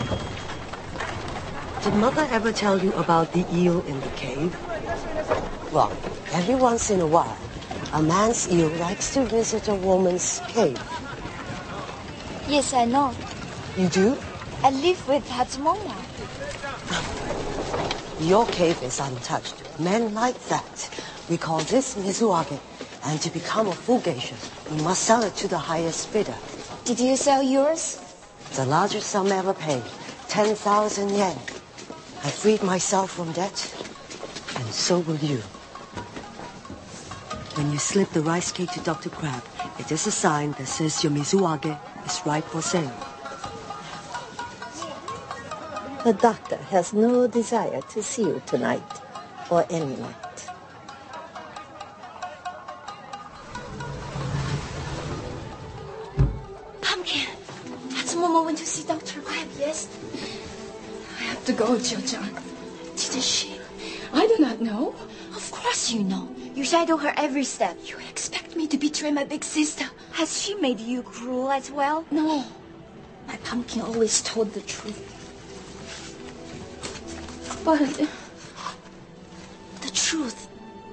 Did Mother ever tell you about the eel in the cave? Well, every once in a while, a man's eel likes to visit a woman's cave. Yes, I know. You do? I live with Hatsumomo. Your cave is untouched. Men like that. We call this Mizuage. And to become a full geisha, we must sell it to the highest bidder. Did you sell yours? The largest sum ever paid. ten thousand yen. I freed myself from debt. And so will you. When you slip the rice cake to Doctor Crab, it is a sign that says your Mizuage is ripe for sale. The doctor has no desire to see you tonight or any night. Pumpkin, Hatsumomo went to see Doctor Crab, yes? I have to go, Cho-chan. Did she? I do not know. Of course you know. You shadow her every step. You expect me to betray my big sister? Has she made you cruel as well? No. My pumpkin always told the truth. But... The truth.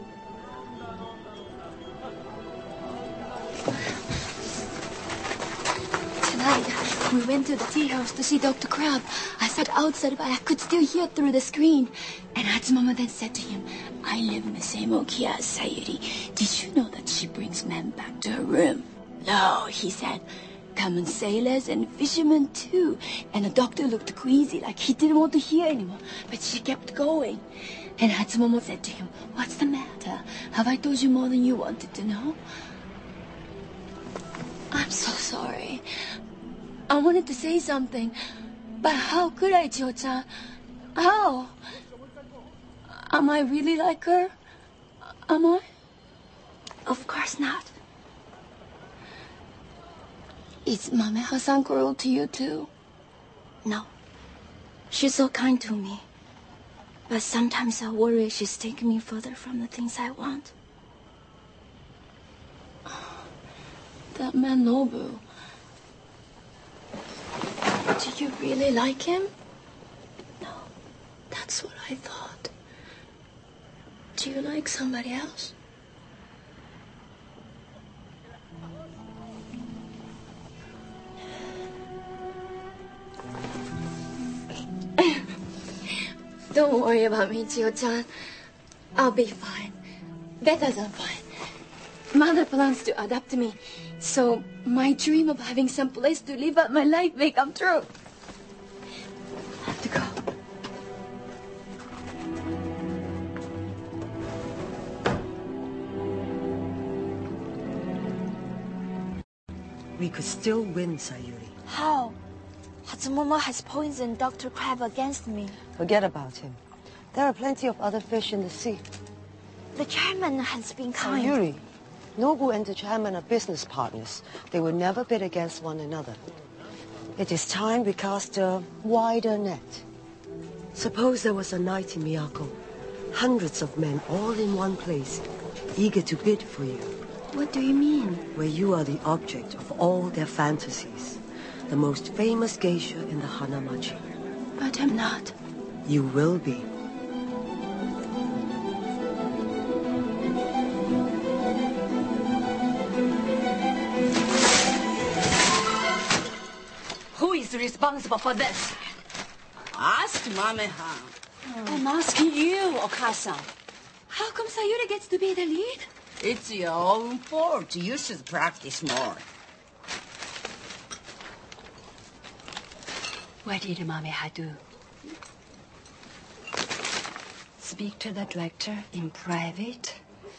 Tonight, we went to the tea house to see Doctor Crab. I sat outside, but I could still hear through the screen. And Hatsumama then said to him, I live in the same Okia as Sayuri. Did you know that she brings men back to her room? No, he said. Common sailors and fishermen too. And the doctor looked queasy, like he didn't want to hear anymore. But she kept going. And Hatsumomo said to him, what's the matter? Have I told you more than you wanted to know? I'm so sorry. I wanted to say something. But how could I, Cho-chan? How? Am I really like her? Am I? Of course not. Is Mameha-san cruel to you too? No. She's so kind to me. But sometimes I worry she's taking me further from the things I want. That man Nobu. Do you really like him? No. That's what I thought. Do you like somebody else? Don't worry about me, Jiu-chan. I'll be fine. Better than fine. Mother plans to adopt me, so my dream of having some place to live out my life may come true. I have to go. We could still win, Sayuri. How? Hatsumomo has poisoned Doctor Crab against me. Forget about him. There are plenty of other fish in the sea. The chairman has been kind. Sayuri, Nobu and the chairman are business partners. They will never bid against one another. It is time we cast a wider net. Suppose there was a night in Miyako. Hundreds of men all in one place, eager to bid for you. What do you mean? Where you are the object of all their fantasies. The most famous geisha in the Hanamachi. But I'm not. You will be. Who is responsible for this? Ask Mame-han. I'm asking you, Okasa. How come Sayuri gets to be the lead? It's your own fault. You should practice more. What did Mame-ha do? Speak to the director in private?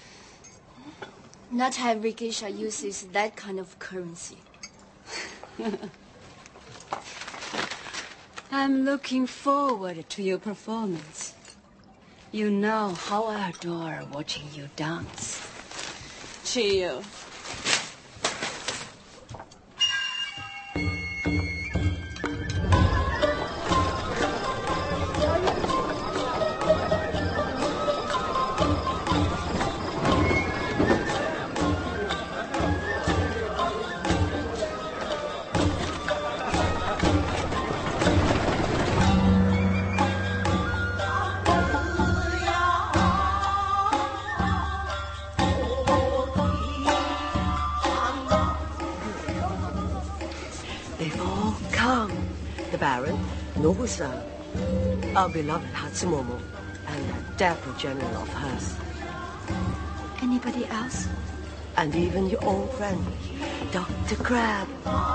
Not every geisha uses that kind of currency. I'm looking forward to your performance. You know how I adore watching you dance. Chiyo. Nobu-san, our beloved Hatsumomo, and that dapper general of hers. Anybody else? And even your old friend, Doctor Crab.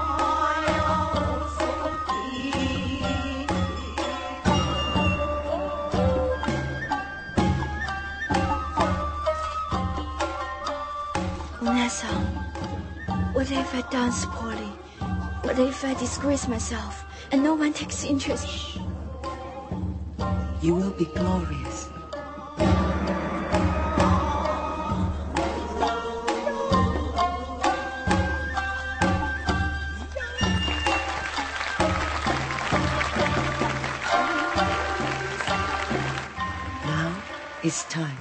Una-san, what if I dance poorly? What if I disgrace myself? And no one takes interest. You will be glorious. Now it's time.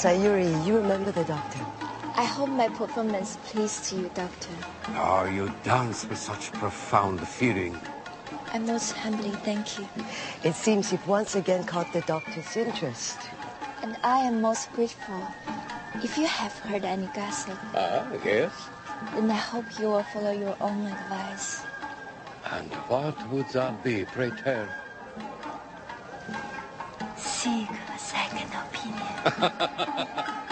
Sayuri, you remember the doctor. I hope my performance pleased you, Doctor. Oh, you dance with such profound feeling. I most humbly thank you. It seems you've once again caught the doctor's interest. And I am most grateful. If you have heard any gossip, Ah, yes. then I hope you will follow your own advice. And what would that be, pray tell? Seek a second opinion.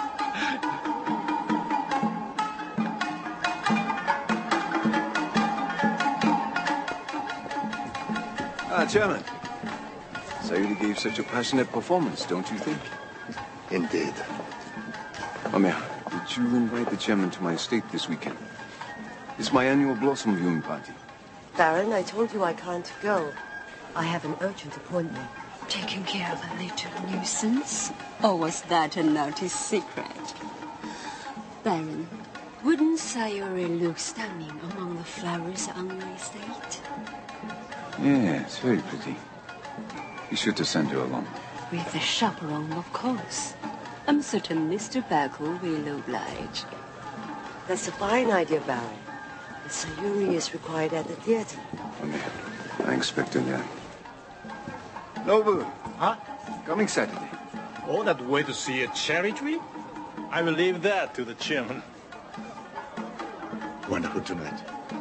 Ah, Chairman. Sayuri gave such a passionate performance, don't you think? Indeed. Mamiya, did you invite the chairman to my estate this weekend? It's my annual blossom viewing party. Baron, I told you I can't go. I have an urgent appointment. Taking care of a little nuisance? Or was that a naughty secret? Baron, wouldn't Sayuri look stunning among the flowers on your estate? Yes, very pretty. You should have sent her along. With a chaperone, of course. I'm certain Mister Baku will oblige. That's a fine idea, Baron. But Sayuri is required at the theater. I expected that. Nobu. Huh? Coming Saturday. Oh, that way to see a cherry tree? I will leave that to the chairman. Wonderful tonight.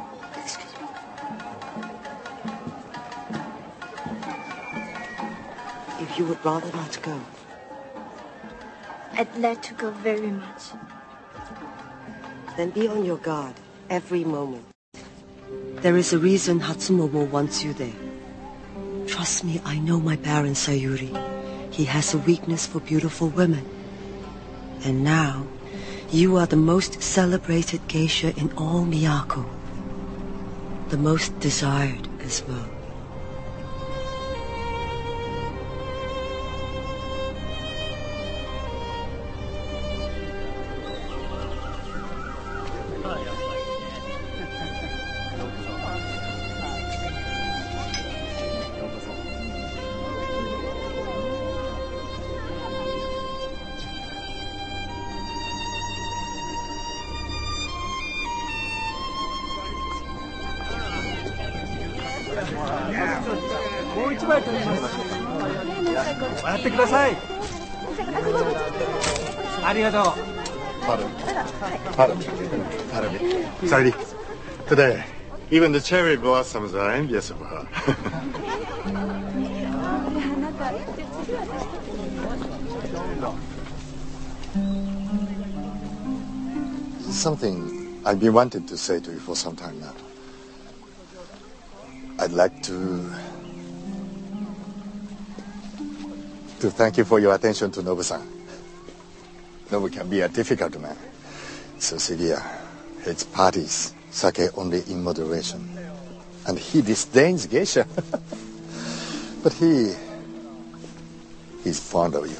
If you would rather not go. I'd like to go very much. Then be on your guard every moment. There is a reason Hatsumomo wants you there. Trust me, I know my Baron Sayuri. He has a weakness for beautiful women. And now, you are the most celebrated geisha in all Miyako. The most desired as well. Pardon. Pardon. Pardon me. Sayuri, today, even the cherry blossoms are envious of her. Something I've been wanting to say to you for some time now. I'd like to to thank you for your attention to Nobu-san. Nobu can be a difficult man, so severe. Hates parties, sake only in moderation, and he disdains geisha. But he he's fond of you.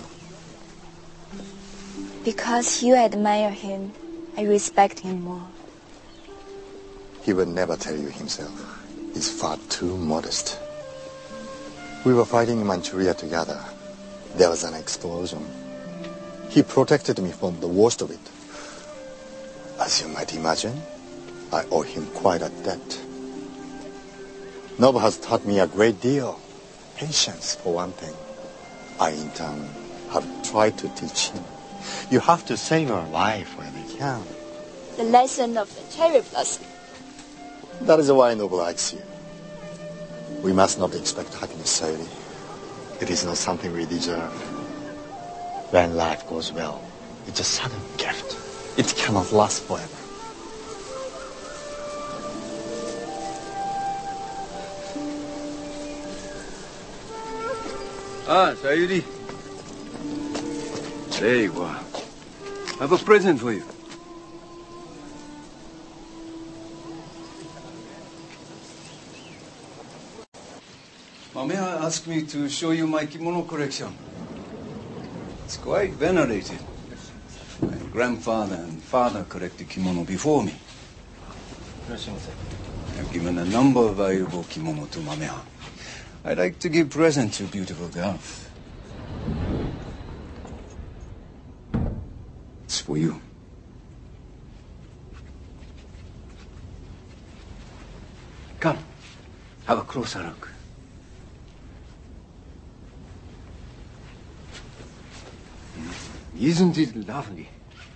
Because you admire him, I respect him more. He would never tell you himself. He's far too modest. We were fighting in Manchuria together. There was an explosion. He protected me from the worst of it. As you might imagine, I owe him quite a debt. Nobu has taught me a great deal. Patience, for one thing. I, in turn, have tried to teach him. You have to save your life when you can. The lesson of the cherry blossom. That is why Nobu likes you. We must not expect happiness, Sayuri. It is not something we deserve. When life goes well, it's a sudden gift. It cannot last forever. Ah, Sayuri. There you are. I have a present for you. Mamiya asked me to show you my kimono collection. It's quite venerated. My grandfather and father collected kimono before me. I've given a number of valuable kimono to Mamiya. I like to give presents to beautiful girls. for you. Come, have a closer look. Isn't it lovely?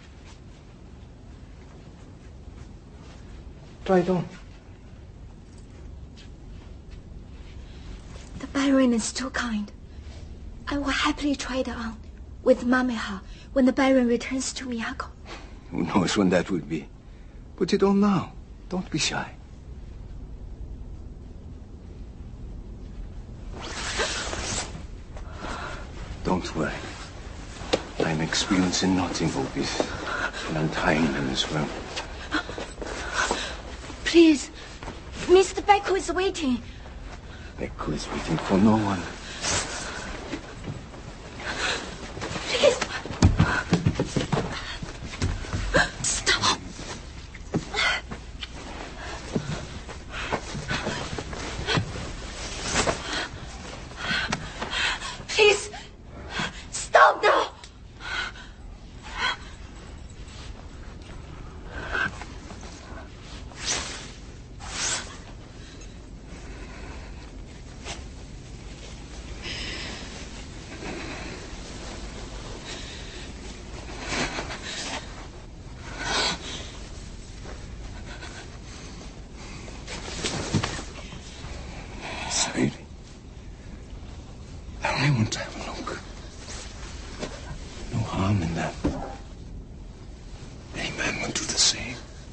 Try it on. The Baron is too kind. I will happily try it on with Mameha when the Baron returns to Miyako. Who knows when that will be? Put it on now. Don't be shy. Don't worry. I'm experienced in knotting gopis and untying them as well. Please, Mister Beko is waiting. Beko is waiting for no one. Please. Stop. Please. Stop now. Sadie, I only want to have a look. No harm in that. Any man would do the same.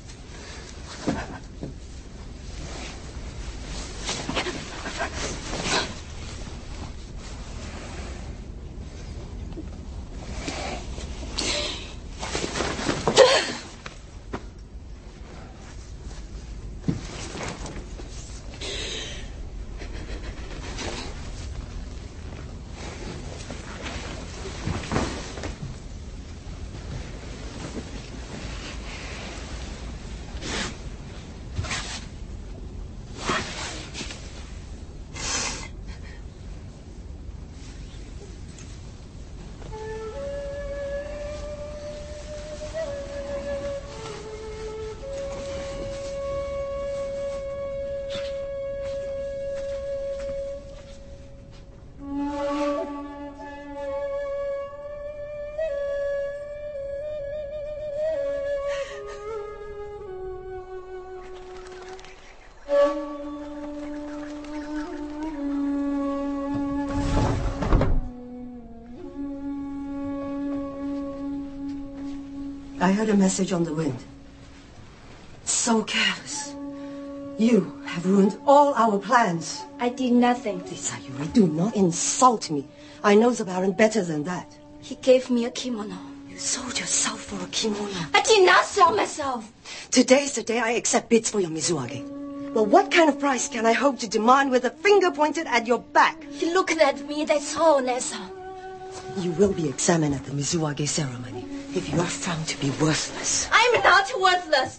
I heard a message on the wind. So careless. You have ruined all our plans. I did nothing. Sayuri, do not insult me. I know the Baron better than that. He gave me a kimono. You sold yourself for a kimono. I did not sell myself. Today's the day I accept bids for your Mizuage. Well, what kind of price can I hope to demand with a finger pointed at your back? He looked at me, that's all, Nessa. You will be examined at the Mizuage ceremony if you are found to be worthless. I'm not worthless.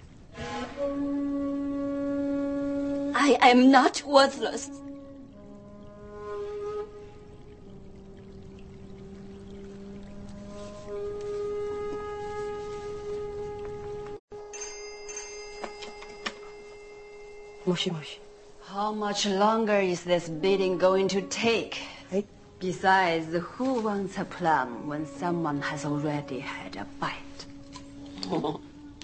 I am not worthless. Moshi Moshi. How much longer is this bidding going to take? Hey. Besides, who wants a plum when someone has already had a bite? Hmm.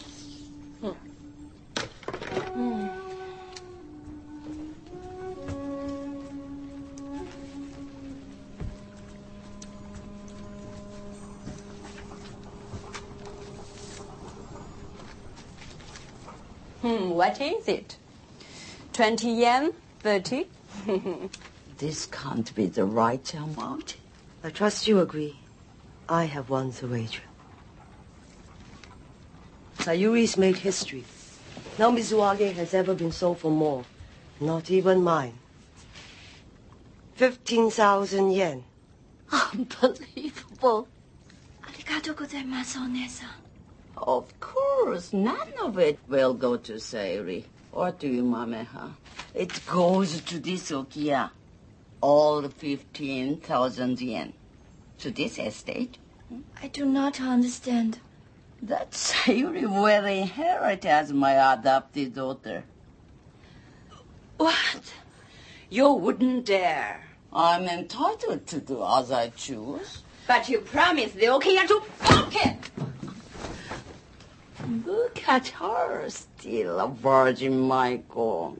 Hmm, what is it? Twenty yen? Thirty? This can't be the right amount. I trust you agree. I have won the wager. Sayuri's made history. No Mizuage has ever been sold for more. Not even mine. Fifteen thousand yen. Unbelievable. Arigatou gozaimasu, Onesa. Of course, none of it will go to Sayuri or to you, Mameha. It goes to this Okiya. All fifteen thousand yen. To this estate. I do not understand. That Sayuri will inherit as my adopted daughter. What? You wouldn't dare. I'm entitled to do as I choose. But you promised the Okiya to poke it. Look at her, still a virgin, Michael.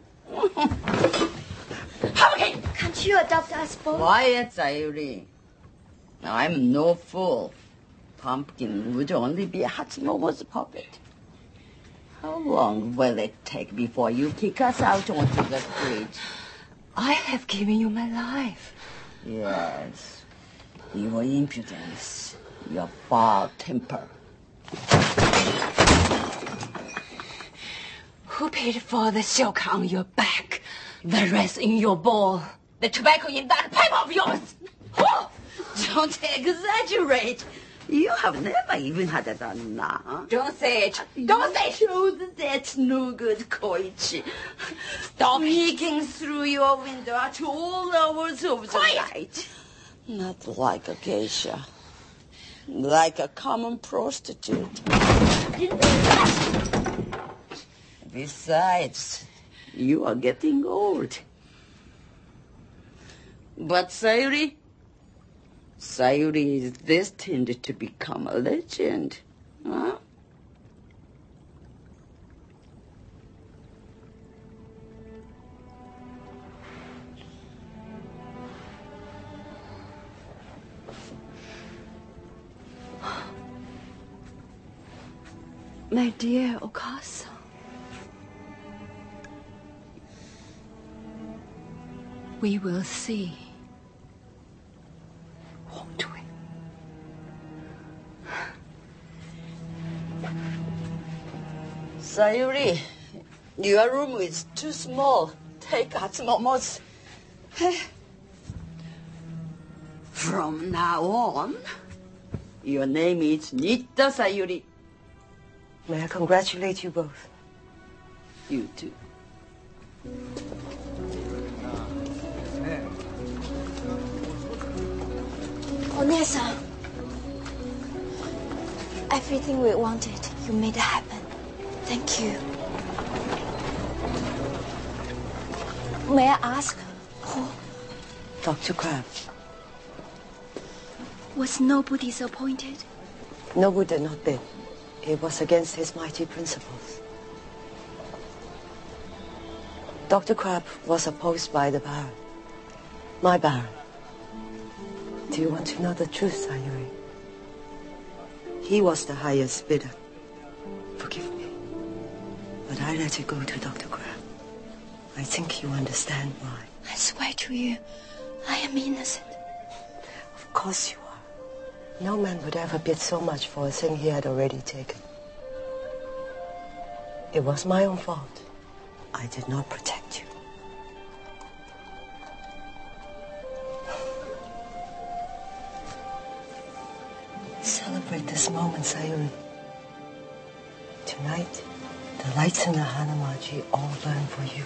Haruki, can't you adopt us both? Quiet, Sayuri. I'm no fool. Pumpkin would only be Hatsumomo's puppet. How long will it take before you kick us out onto the street? I have given you my life. Yes. Your impudence, your foul temper. Who paid for the silk on your back, the rest in your bowl, the tobacco in that pipe of yours? Oh! Don't exaggerate. You have never even had a dana. Don't say it. Don't say it. Show that that's no good, Koichi. Stop peeking through your window at all hours of the Quiet. night. Not like a geisha. Like a common prostitute. Besides, you are getting old. But Sayuri... Sayuri is destined to become a legend. Huh? My dear Okasa. We will see. Won't we? Sayuri, your room is too small. Take Hatsumomo's. From now on, your name is Nitta Sayuri. May I congratulate you both? You too. Onesa, everything we wanted, you made it happen. Thank you. May I ask who? Doctor Crab. Was Nobu disappointed? Nobu did not bid. It was against his mighty principles. Doctor Crab was opposed by the Baron. My Baron. Do you want to know the truth, Sayuri? He was the highest bidder. Forgive me. But I let it go to Doctor Crab. I think you understand why. I swear to you, I am innocent. Of course you are. No man would ever bid so much for a thing he had already taken. It was my own fault. I did not protect you. Celebrate this moment, Sayuri. Tonight, the lights in the Hanamachi all burn for you.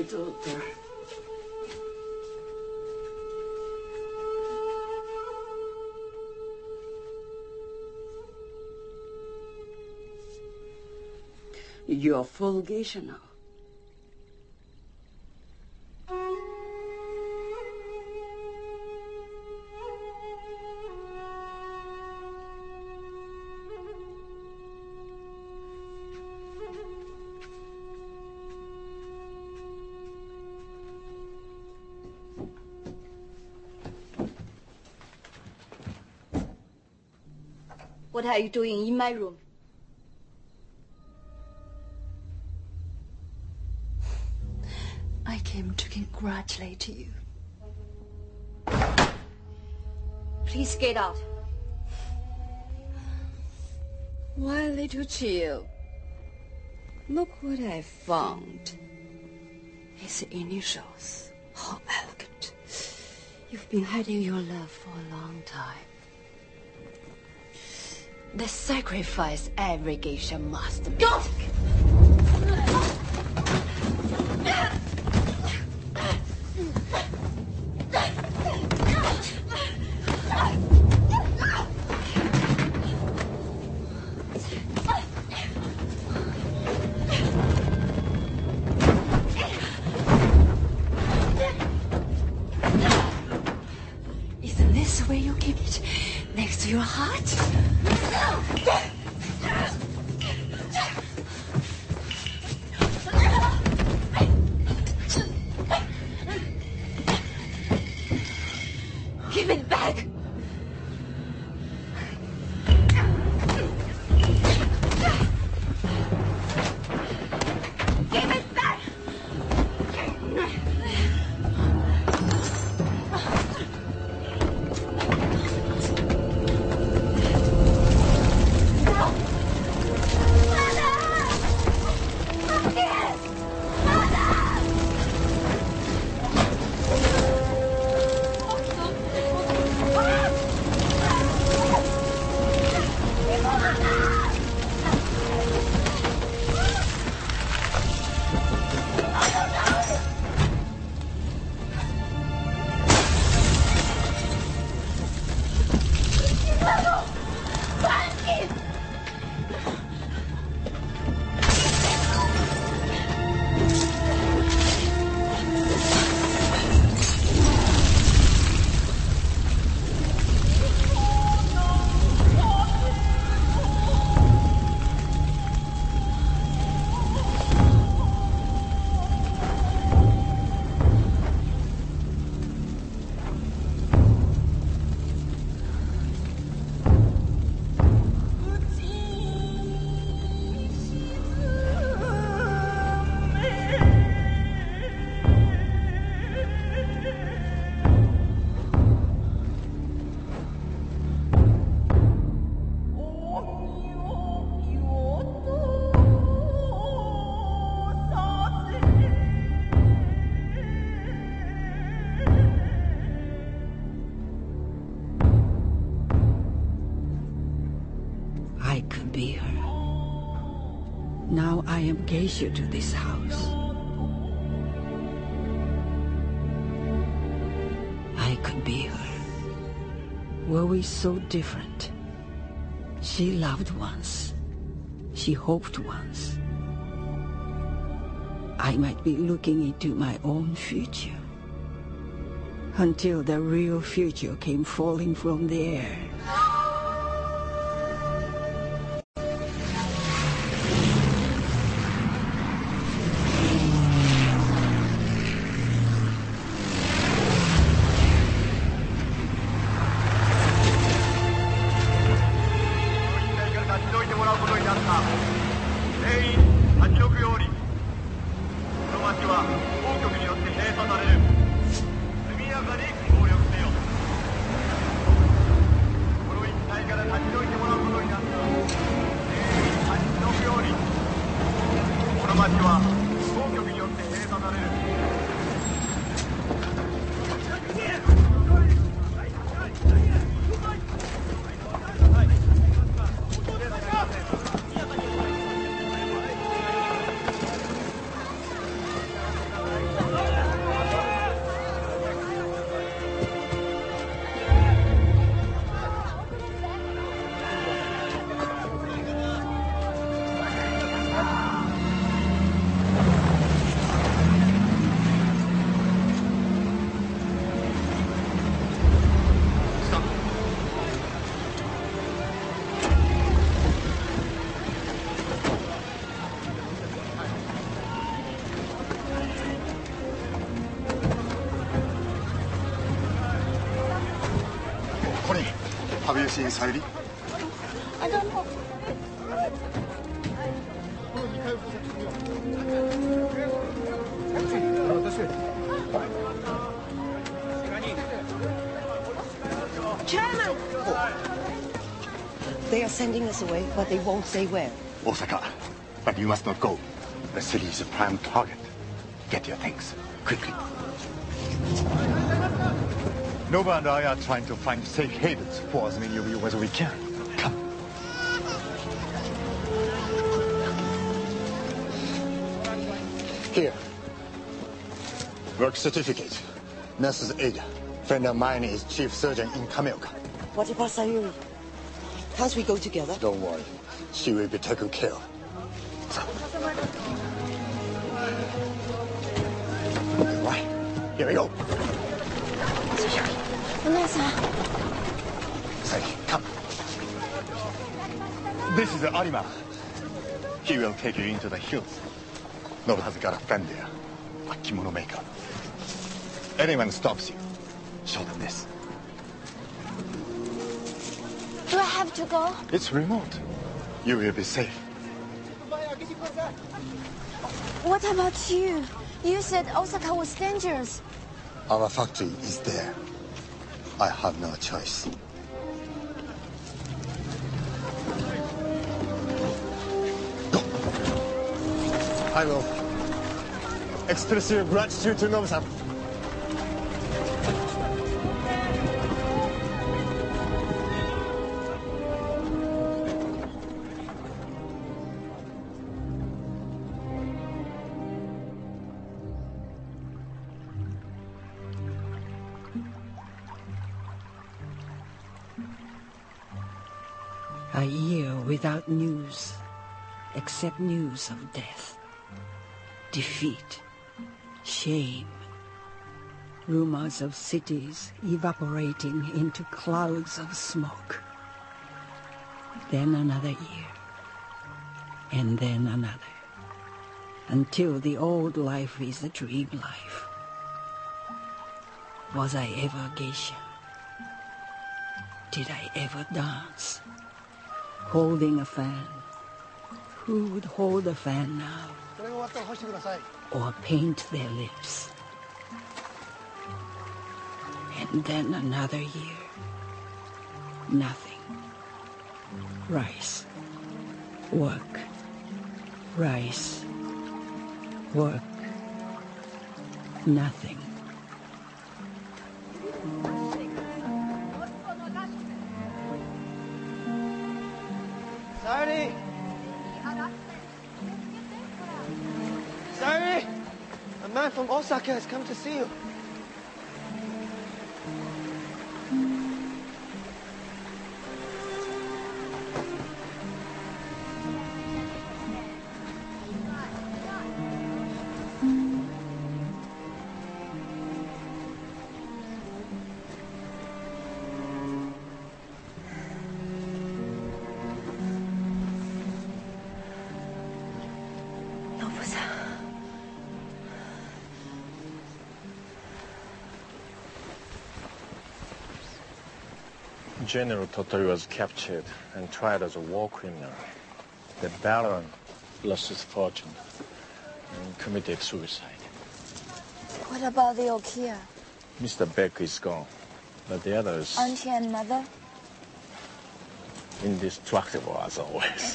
daughter. You're full geisha now. What are you doing in my room? I came to congratulate you. Please get out. Why, little Chill? Look what I found. His initials. How elegant. You've been hiding your love for a long time. The sacrifice every geisha must make. Go! Isn't this where you keep it? Next to your heart? Give it back! Give it back! I could be her. Now I am geisha to this house. I could be her. Were we so different? She loved once. She hoped once. I might be looking into my own future. Until the real future came falling from the air. Have you seen Sayuri? I don't know. Chairman! They are sending us away, but they won't say where. Osaka. But you must not go. The city is a prime target. Get your things. Quickly. Nova and I are trying to find safe havens for as many of you as we can. Come. Here. Work certificate. Nurse's aide. Friend of mine is chief surgeon in Kamioka. What about Sayuri? Can't we go together? Don't worry. She will be taken care of. Right. Here we go. Vanessa. Say, come. This is Arima. He will take you into the hills. Nobu has got a friend there, a kimono maker. Anyone stops you, show them this. Do I have to go? It's remote. You will be safe. What about you? You said Osaka was dangerous. Our factory is there. I have no choice. Go. I will express your gratitude to Nobu-san. A year without news, except news of death, defeat, shame, rumors of cities evaporating into clouds of smoke. Then another year, and then another, until the old life is a dream life. Was I ever geisha? Did I ever dance? Holding a fan. Who would hold a fan now? Or paint their lips? And then another year. Nothing. Rice. Work. Rice. Work. Nothing. Sayuri! Sayuri! A man from Osaka has come to see you. General Totori was captured and tried as a war criminal. The Baron lost his fortune and committed suicide. What about the Okiya? Mister Beck is gone, but the others... Auntie and mother? Indestructible as always.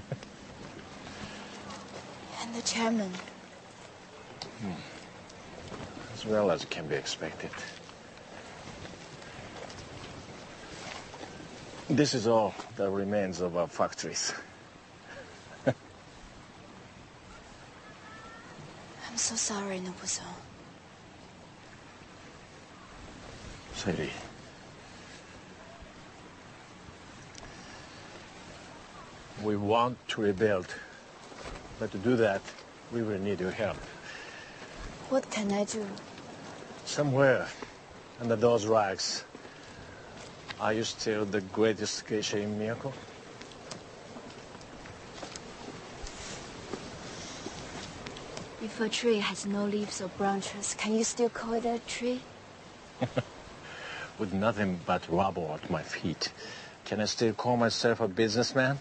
And the chairman? Hmm. As well as can be expected. This is all that remains of our factories. I'm so sorry, Nobuzo. Sayuri. We want to rebuild, but to do that, we will need your help. What can I do? Somewhere under those rocks, are you still the greatest geisha in Miyako? If a tree has no leaves or branches, can you still call it a tree? with nothing but rubble at my feet. Can I still call myself a businessman?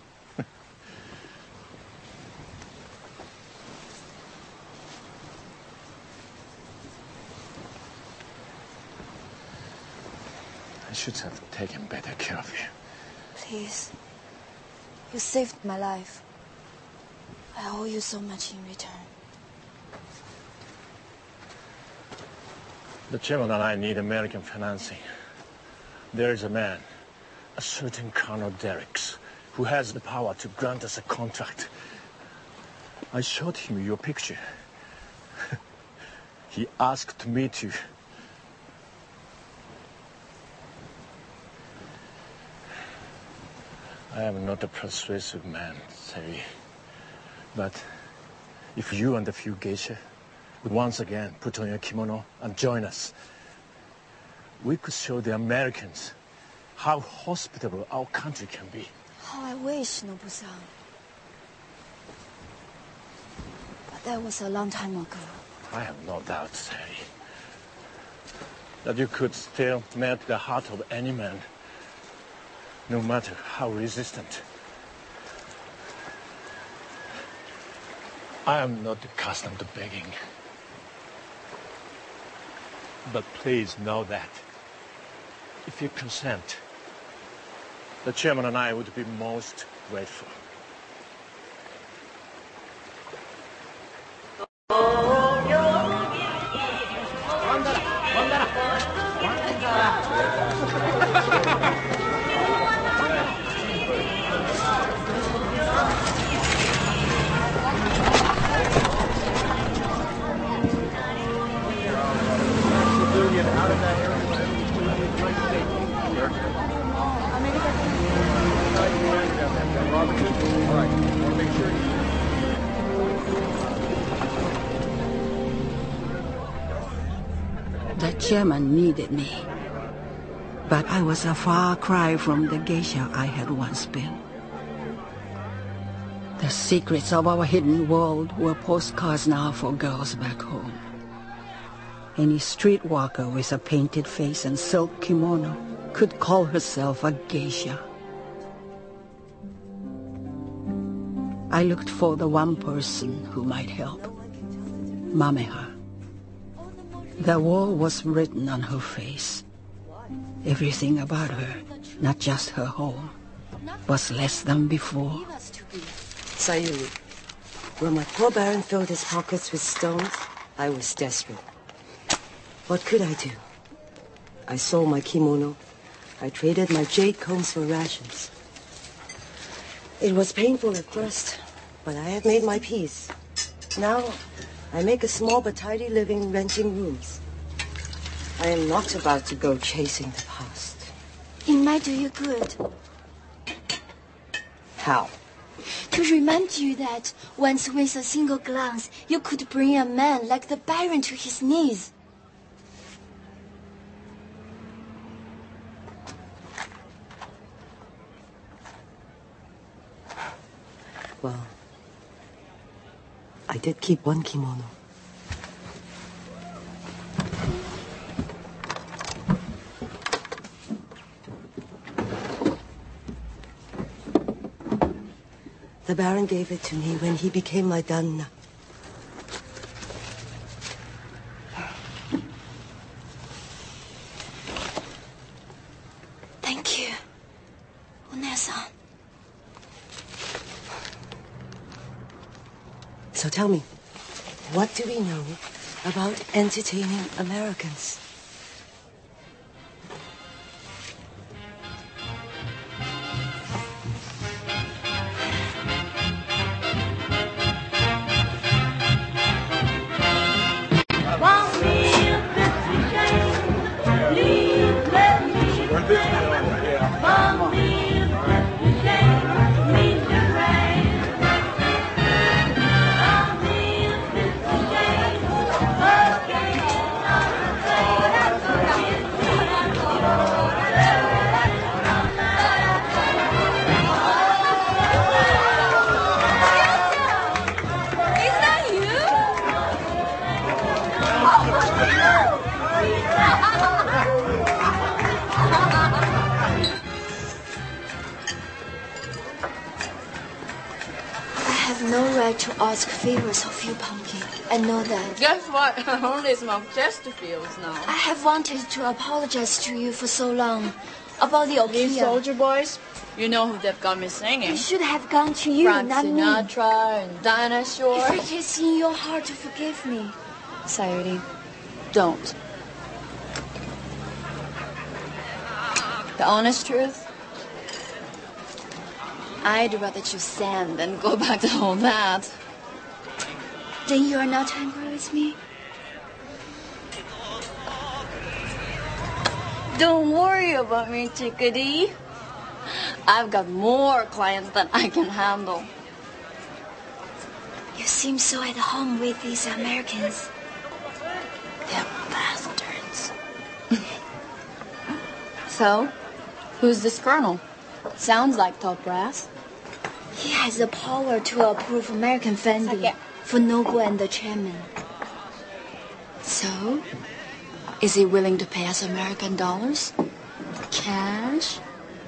I should have taken better care of you. Please. You saved my life. I owe you so much in return. The chairman and I need American financing. There is a man, a certain Colonel Derricks, who has the power to grant us a contract. I showed him your picture. He asked me to. I am not a persuasive man, Sari. But if you and a few geisha would once again put on your kimono and join us, we could show the Americans how hospitable our country can be. How I wish, Nobu-san. But that was a long time ago. I have no doubt, Sari, that you could still melt the heart of any man, no matter how resistant. I am not accustomed to begging. But please know that if you consent, the chairman and I would be most grateful. The chairman needed me, but I was a far cry from the geisha I had once been. The secrets of our hidden world were postcards now for girls back home. Any streetwalker with a painted face and silk kimono could call herself a geisha. I looked for the one person who might help, Mameha. The war was written on her face. Everything about her, not just her home, was less than before. Sayuri, when my poor Baron filled his pockets with stones, I was desperate. What could I do? I sold my kimono. I traded my jade combs for rations. It was painful at first, but I had made my peace. Now, I make a small but tidy living renting rooms. I am not about to go chasing the past. It might do you good. How? To remind you that once with a single glance, you could bring a man like the Baron to his knees. Well, I did keep one kimono. The Baron gave it to me when he became my Danna. Thank you, Une-san. So tell me, what do we know about entertaining Americans? Thank you. to ask favors of you, Pumpkin. I know that. Guess what? I only smoke Chesterfields now. I have wanted to apologize to you for so long about the Okia. These soldier boys, you know who they've got me singing. It should have gone to you, Frank not me. Sinatra and Dinah Shore. If it is in your heart to forgive me. Sayuri, don't. The honest truth, I'd rather choose sand than go back to all that. Then you are not angry with me? Don't worry about me, chickadee. I've got more clients than I can handle. You seem so at home with these Americans. They're bastards. So, who's this colonel? Sounds like top brass. He has the power to approve American funding for Noble and the chairman. So, is he willing to pay us American dollars? Cash?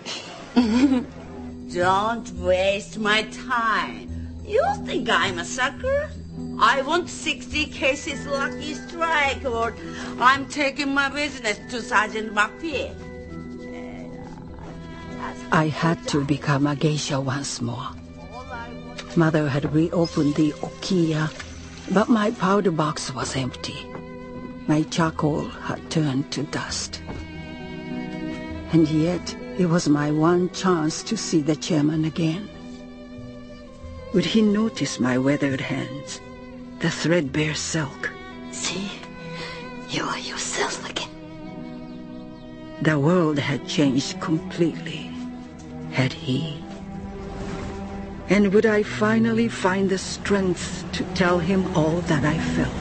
Don't waste my time. You think I'm a sucker? I want sixty cases lucky strike, or I'm taking my business to Sergeant McPhee. I had to become a geisha once more. Mother had reopened the okiya, but my powder box was empty. My charcoal had turned to dust. And yet, it was my one chance to see the chairman again. Would he notice my weathered hands, the threadbare silk? See, you are yourself again. The world had changed completely. Had he? And would I finally find the strength to tell him all that I felt?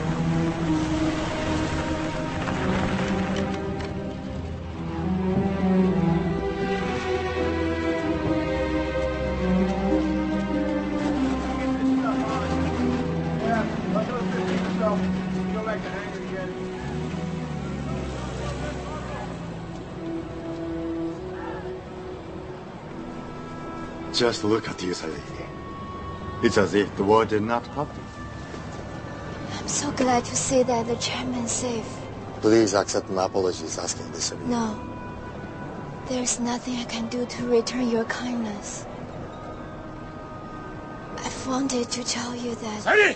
Just look at you, Sayuri. It's as if the war did not happen. I'm so glad to see that the chairman's safe. Please accept my apologies asking this of you. No. There's nothing I can do to return your kindness. I've wanted to tell you that... Sayuri!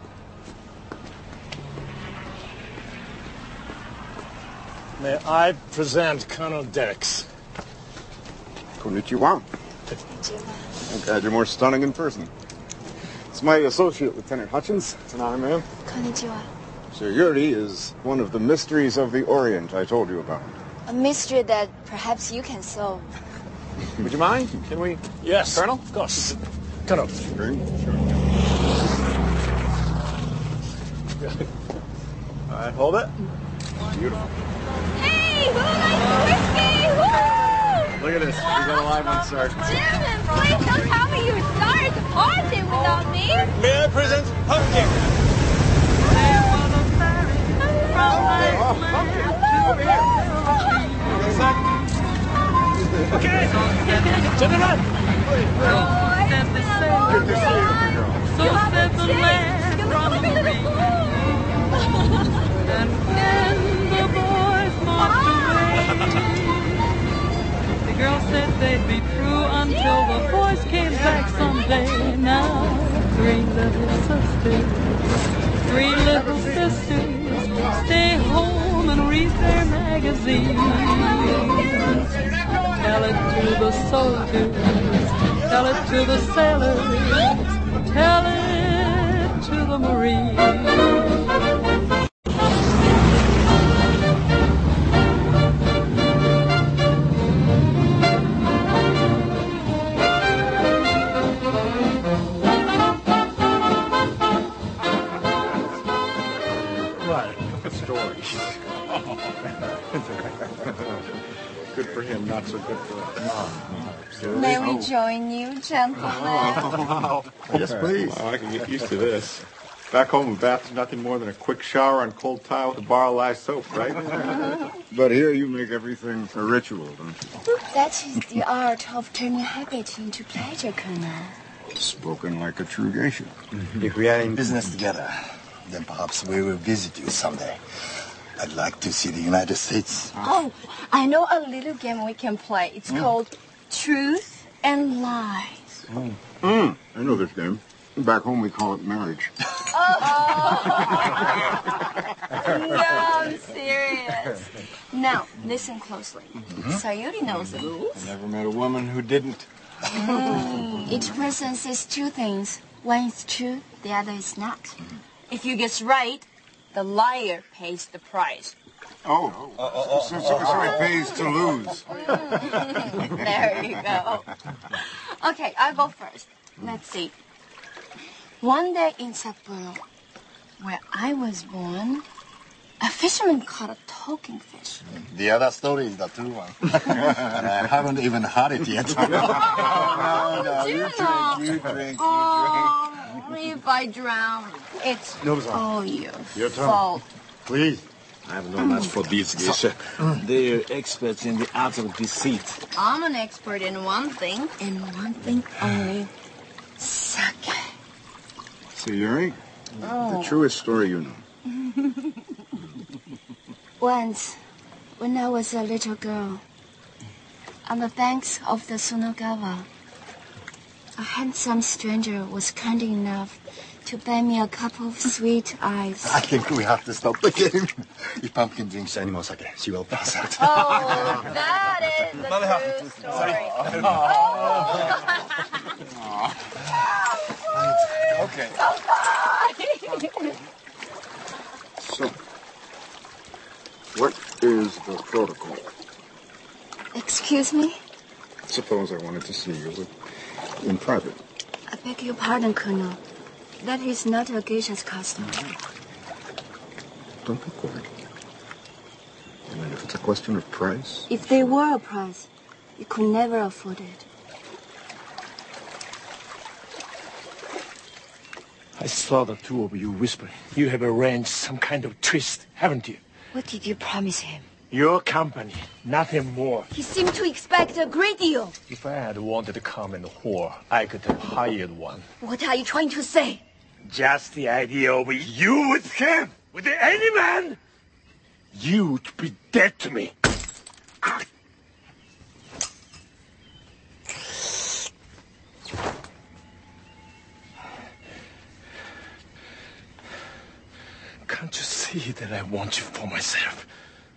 May I present Colonel Derricks. Konnichiwa. I'm glad you're more stunning in person. It's my associate, Lieutenant Hutchins. It's an honor, ma'am. Konnichiwa. Sir Yuri is one of the mysteries of the Orient I told you about. A mystery that perhaps you can solve. Would you mind? Can we? Yes. Colonel? Of course. Colonel. Sure. All right, hold it. Beautiful. Hey, who likes whiskey? Woo! Look at this. We got a live one, sir. Chairman, please don't tell me you started the party without me. May I present Pumpkin? Oh, Pumpkin. Over here. Okay. Gentlemen. Good to see you, girl. So said the land from the And when the boys marched away, the girls said they'd be true until the boys came back someday. Now, three little sisters, three little sisters, stay home and read their magazines. Tell it to the soldiers, tell it to the sailors, tell it to the Marines. Good for him, not so good for us. May we join you, gentlemen? Oh, yes, please. Oh, I can get used to this. Back home, a bath is nothing more than a quick shower on cold tile with a bar of lye soap, right? But here you make everything a ritual, don't you? That is the art of turning habit into pleasure, Colonel. Spoken like a true geisha. If we are in business together, then perhaps we will visit you someday. I'd like to see the United States. Oh, I know a little game we can play. It's mm. called Truth and Lies. Oh. Mm. I know this game. Back home we call it marriage. Oh. No, I'm serious. Now, listen closely. Mm-hmm. Sayuri knows the rules. I never met a woman who didn't. Mm. Each person says two things. One is true, the other is not. Mm-hmm. If you guess right, the liar pays the price. Oh, oh, oh, oh so, so, so it pays to lose. There you go. Okay, I'll go first. Let's see. One day in Sapporo, where I was born, a fisherman caught a talking fish. The other story is the true one. And I haven't even heard it yet. Oh, no, no, you drink, you drink, oh, you drink. If I drown, it's all your, your fault. Please. I have no match for these geisha. They're experts in the art of deceit. I'm an expert in one thing, and one thing only. Sake. Sayuri, oh. The truest story you know. Once, when I was a little girl, on the banks of the Sunagawa, a handsome stranger was kind enough to buy me a cup of sweet ice. I think we have to stop the game. If Pumpkin drinks any more sake, she will pass out. Oh, that is the true story. Oh. Okay. So, what is the protocol? Excuse me? Suppose I wanted to see you in private. I beg your pardon, Colonel. That is not a geisha's custom. Don't be coy. I mean, if it's a question of price... If there were a price, you could never afford it. I saw the two of you whispering. You have arranged some kind of tryst, haven't you? What did you promise him? Your company, nothing more. He seemed to expect a great deal. If I had wanted to come and whore, I could have hired one. What are you trying to say? Just the idea of you with him, with any man, you would be dead to me. Can't you see that I want you for myself?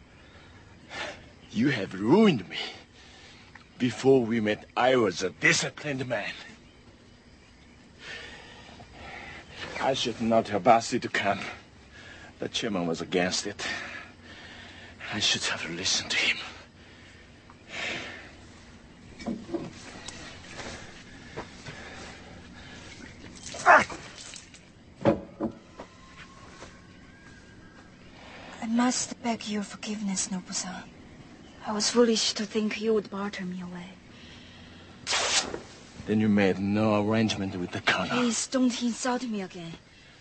You have ruined me. Before we met, I was a disciplined man. I should not have asked you to come. The chairman was against it. I should have listened to him. I must beg your forgiveness, Nobu-san. I was foolish to think you would barter me away. Then you made no arrangement with the colonel. Please don't insult me again.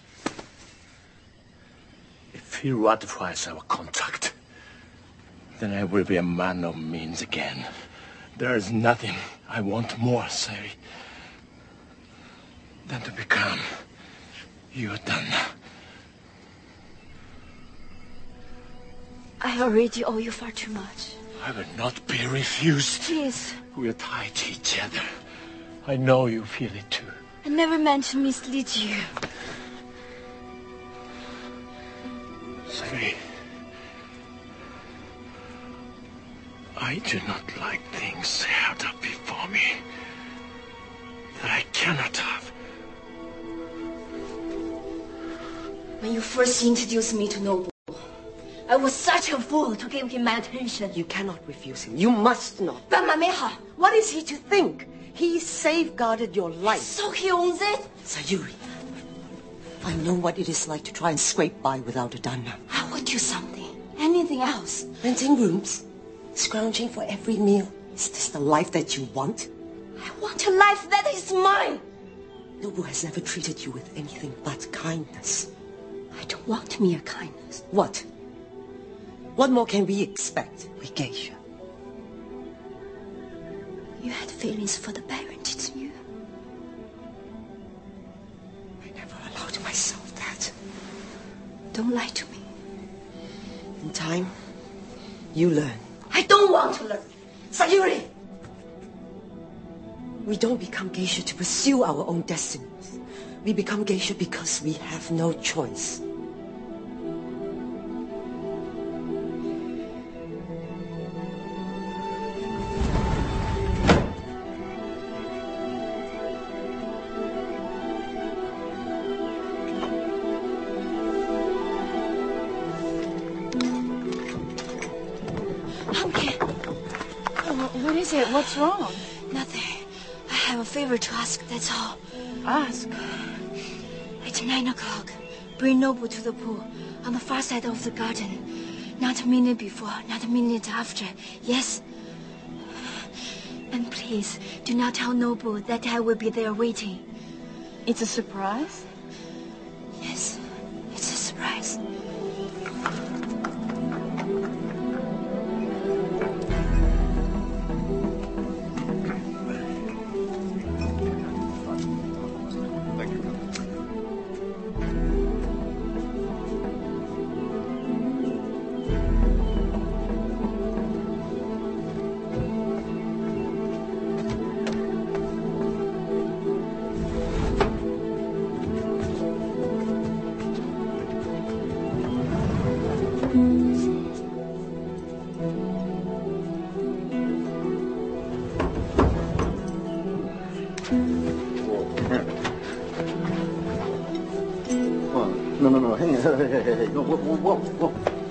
If he ratifies our contract, then I will be a man of means again. There is nothing I want more, Sayuri, than to become your Danna. I already owe you far too much. I will not be refused. Please. We are tied to each other. I know you feel it too. I never meant to mislead you. Sayuri, I do not like things held up before me that I cannot have. When you first introduced me to Nobu, I was such a fool to give him my attention. You cannot refuse him. You must not. But Mameha, what is he to think? He safeguarded your life. So he owns it? Sayuri, I know what it is like to try and scrape by without a Danna. I would do something. Anything else. Renting rooms, scrounging for every meal. Is this the life that you want? I want a life that is mine. Nobu has never treated you with anything but kindness. I don't want mere kindness. What? What more can we expect? We geisha. You had feelings for the Baron, didn't you? Don't lie to me. In time, you learn. I don't want to learn. Sayuri! We don't become geisha to pursue our own destinies. We become geisha because we have no choice. What is it? What's wrong? Nothing. I have a favor to ask, that's all. Ask? It's nine o'clock. Bring Nobu to the pool on the far side of the garden. Not a minute before, not a minute after. Yes? And please, do not tell Nobu that I will be there waiting. It's a surprise? Yes, it's a surprise. No, no, no. Hang on. Hey, hey, hey, hey. No, whoa, whoa, whoa.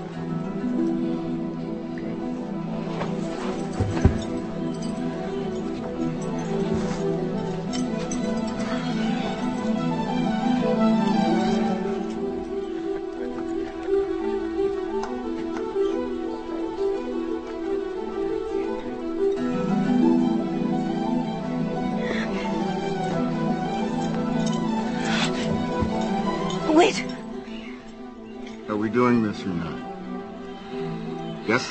Wait! Are we doing this or not? Yes?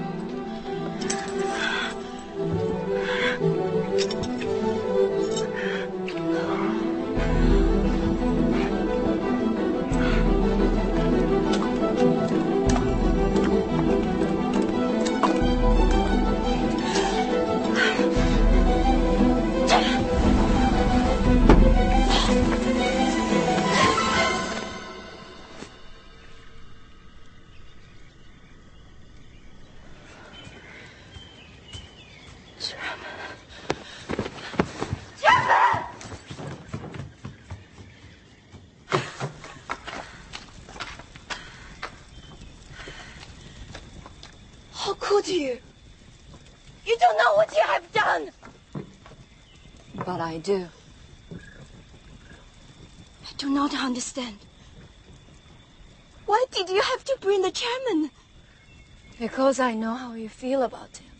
How could you? You don't know what you have done! But I do. I do not understand. Why did you have to bring the chairman? Because I know how you feel about him.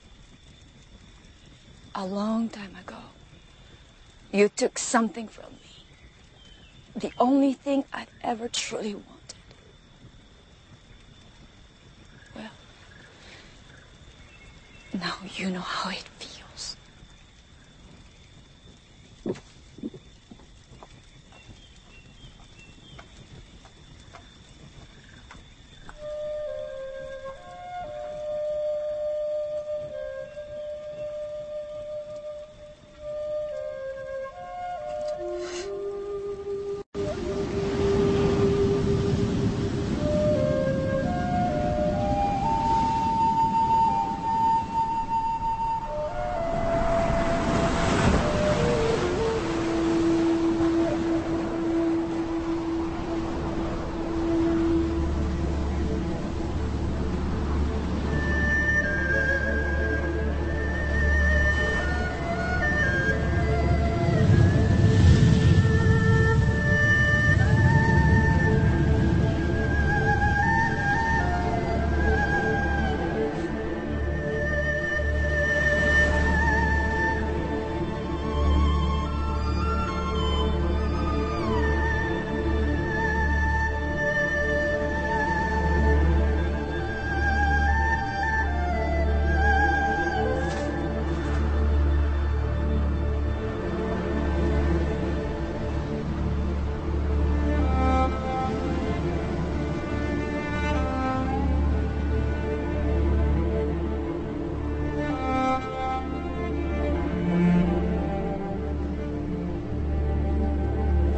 A long time ago, you took something from me. The only thing I'd ever truly wanted. Well, now you know how it feels.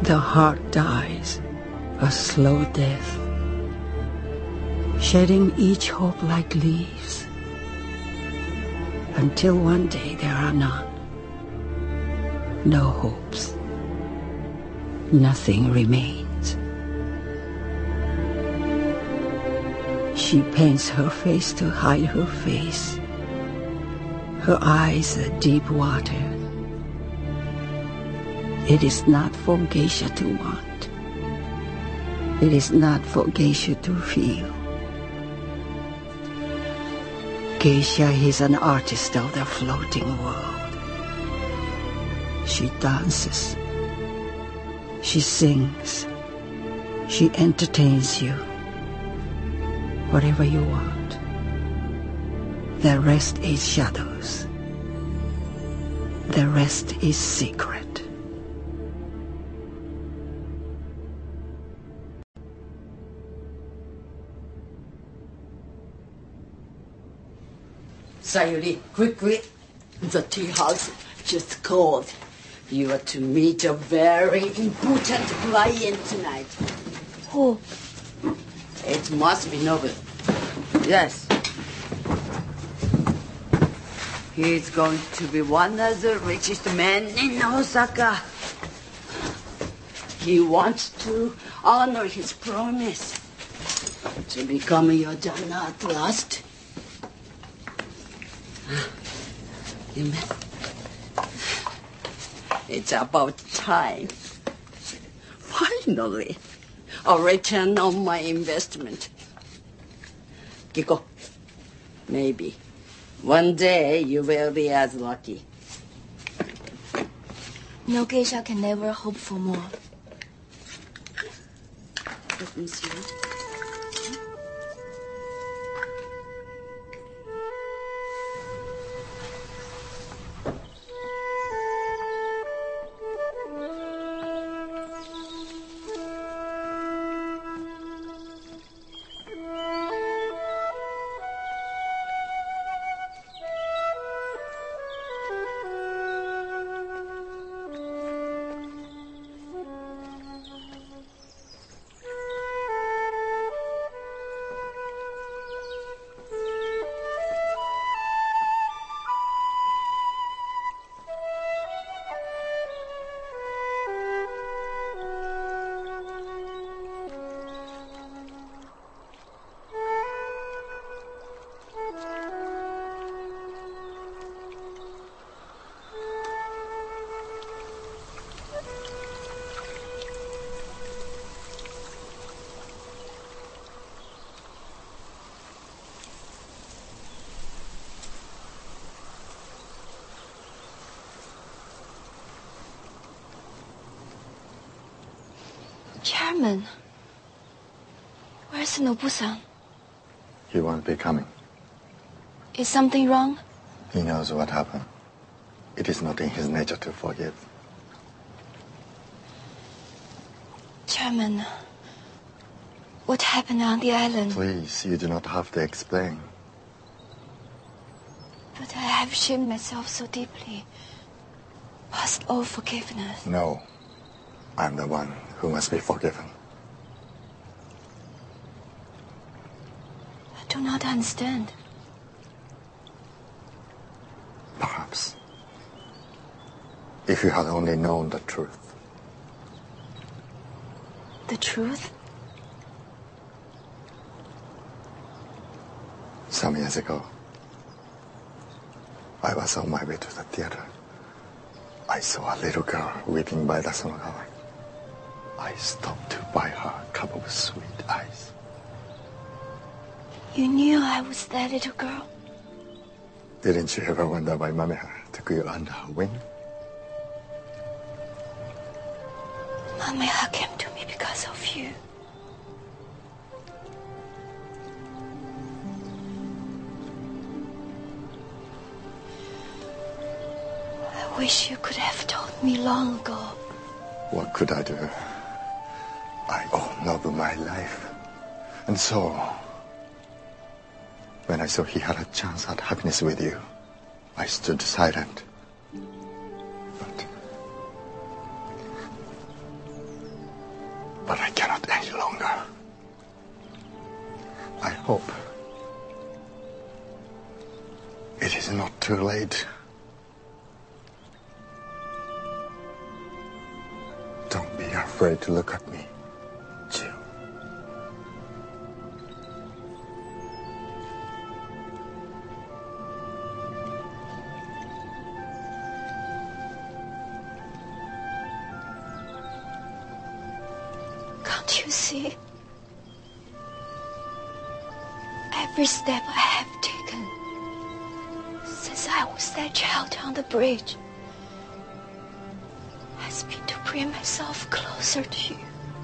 The heart dies a slow death, shedding each hope like leaves, until one day there are none. No hopes. Nothing remains. She paints her face to hide her face. Her eyes are deep water. It is not for geisha to want. It is not for geisha to feel. Geisha is an artist of the floating world. She dances. She sings. She entertains you. Whatever you want. The rest is shadows. The rest is secret. Sayuri, quickly. The tea house just called. You are to meet a very important client tonight. Who? It must be Nobu. Yes. He's going to be one of the richest men in Osaka. He wants to honor his promise to become your donor at last. Yume, it's about time. Finally, a return on my investment. Kiko, maybe one day you will be as lucky. No geisha can never hope for more. Let me see. Chairman, where's Nobu-san? He won't be coming. Is something wrong? He knows what happened. It is not in his nature to forgive. Chairman, what happened on the island? Please, you do not have to explain. But I have shamed myself so deeply. Past all forgiveness. No. I'm the one who must be forgiven. I do not understand. Perhaps. If you had only known the truth. The truth? Some years ago, I was on my way to the theater. I saw a little girl weeping by the Sonogawa. I stopped to buy her a cup of sweet ice. You knew I was that little girl? Didn't you ever wonder why Mameha took you under her wing? Mameha came to me because of you. I wish you could have told me long ago. What could I do? I owe Nobu my life. And so, when I saw he had a chance at happiness with you, I stood silent. But hope. It is not too late. Don't be afraid to look at me, Jill. Can't you see? Every step I have taken since I was that child on the bridge has been to bring myself closer to you.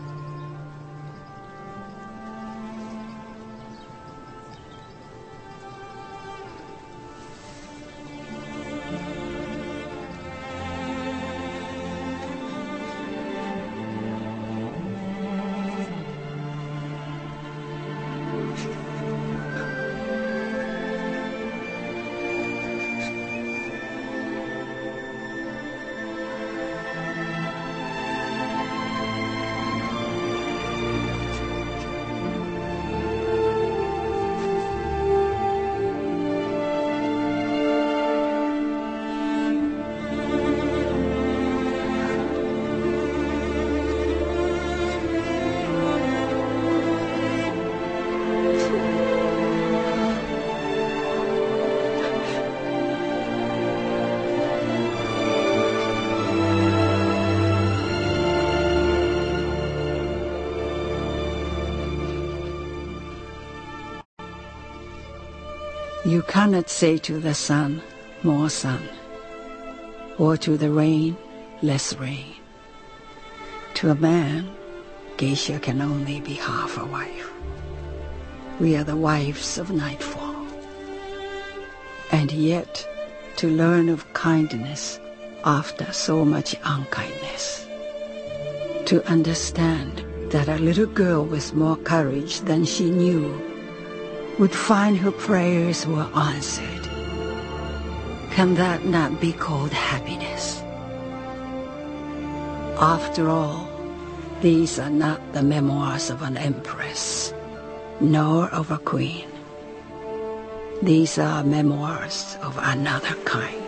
You cannot say to the sun, more sun, or to the rain, less rain. To a man, geisha can only be half a wife. We are the wives of nightfall. And yet, to learn of kindness after so much unkindness. To understand that a little girl with more courage than she knew would find her prayers were answered. Can that not be called happiness? After all, these are not the memoirs of an empress, nor of a queen. These are memoirs of another kind.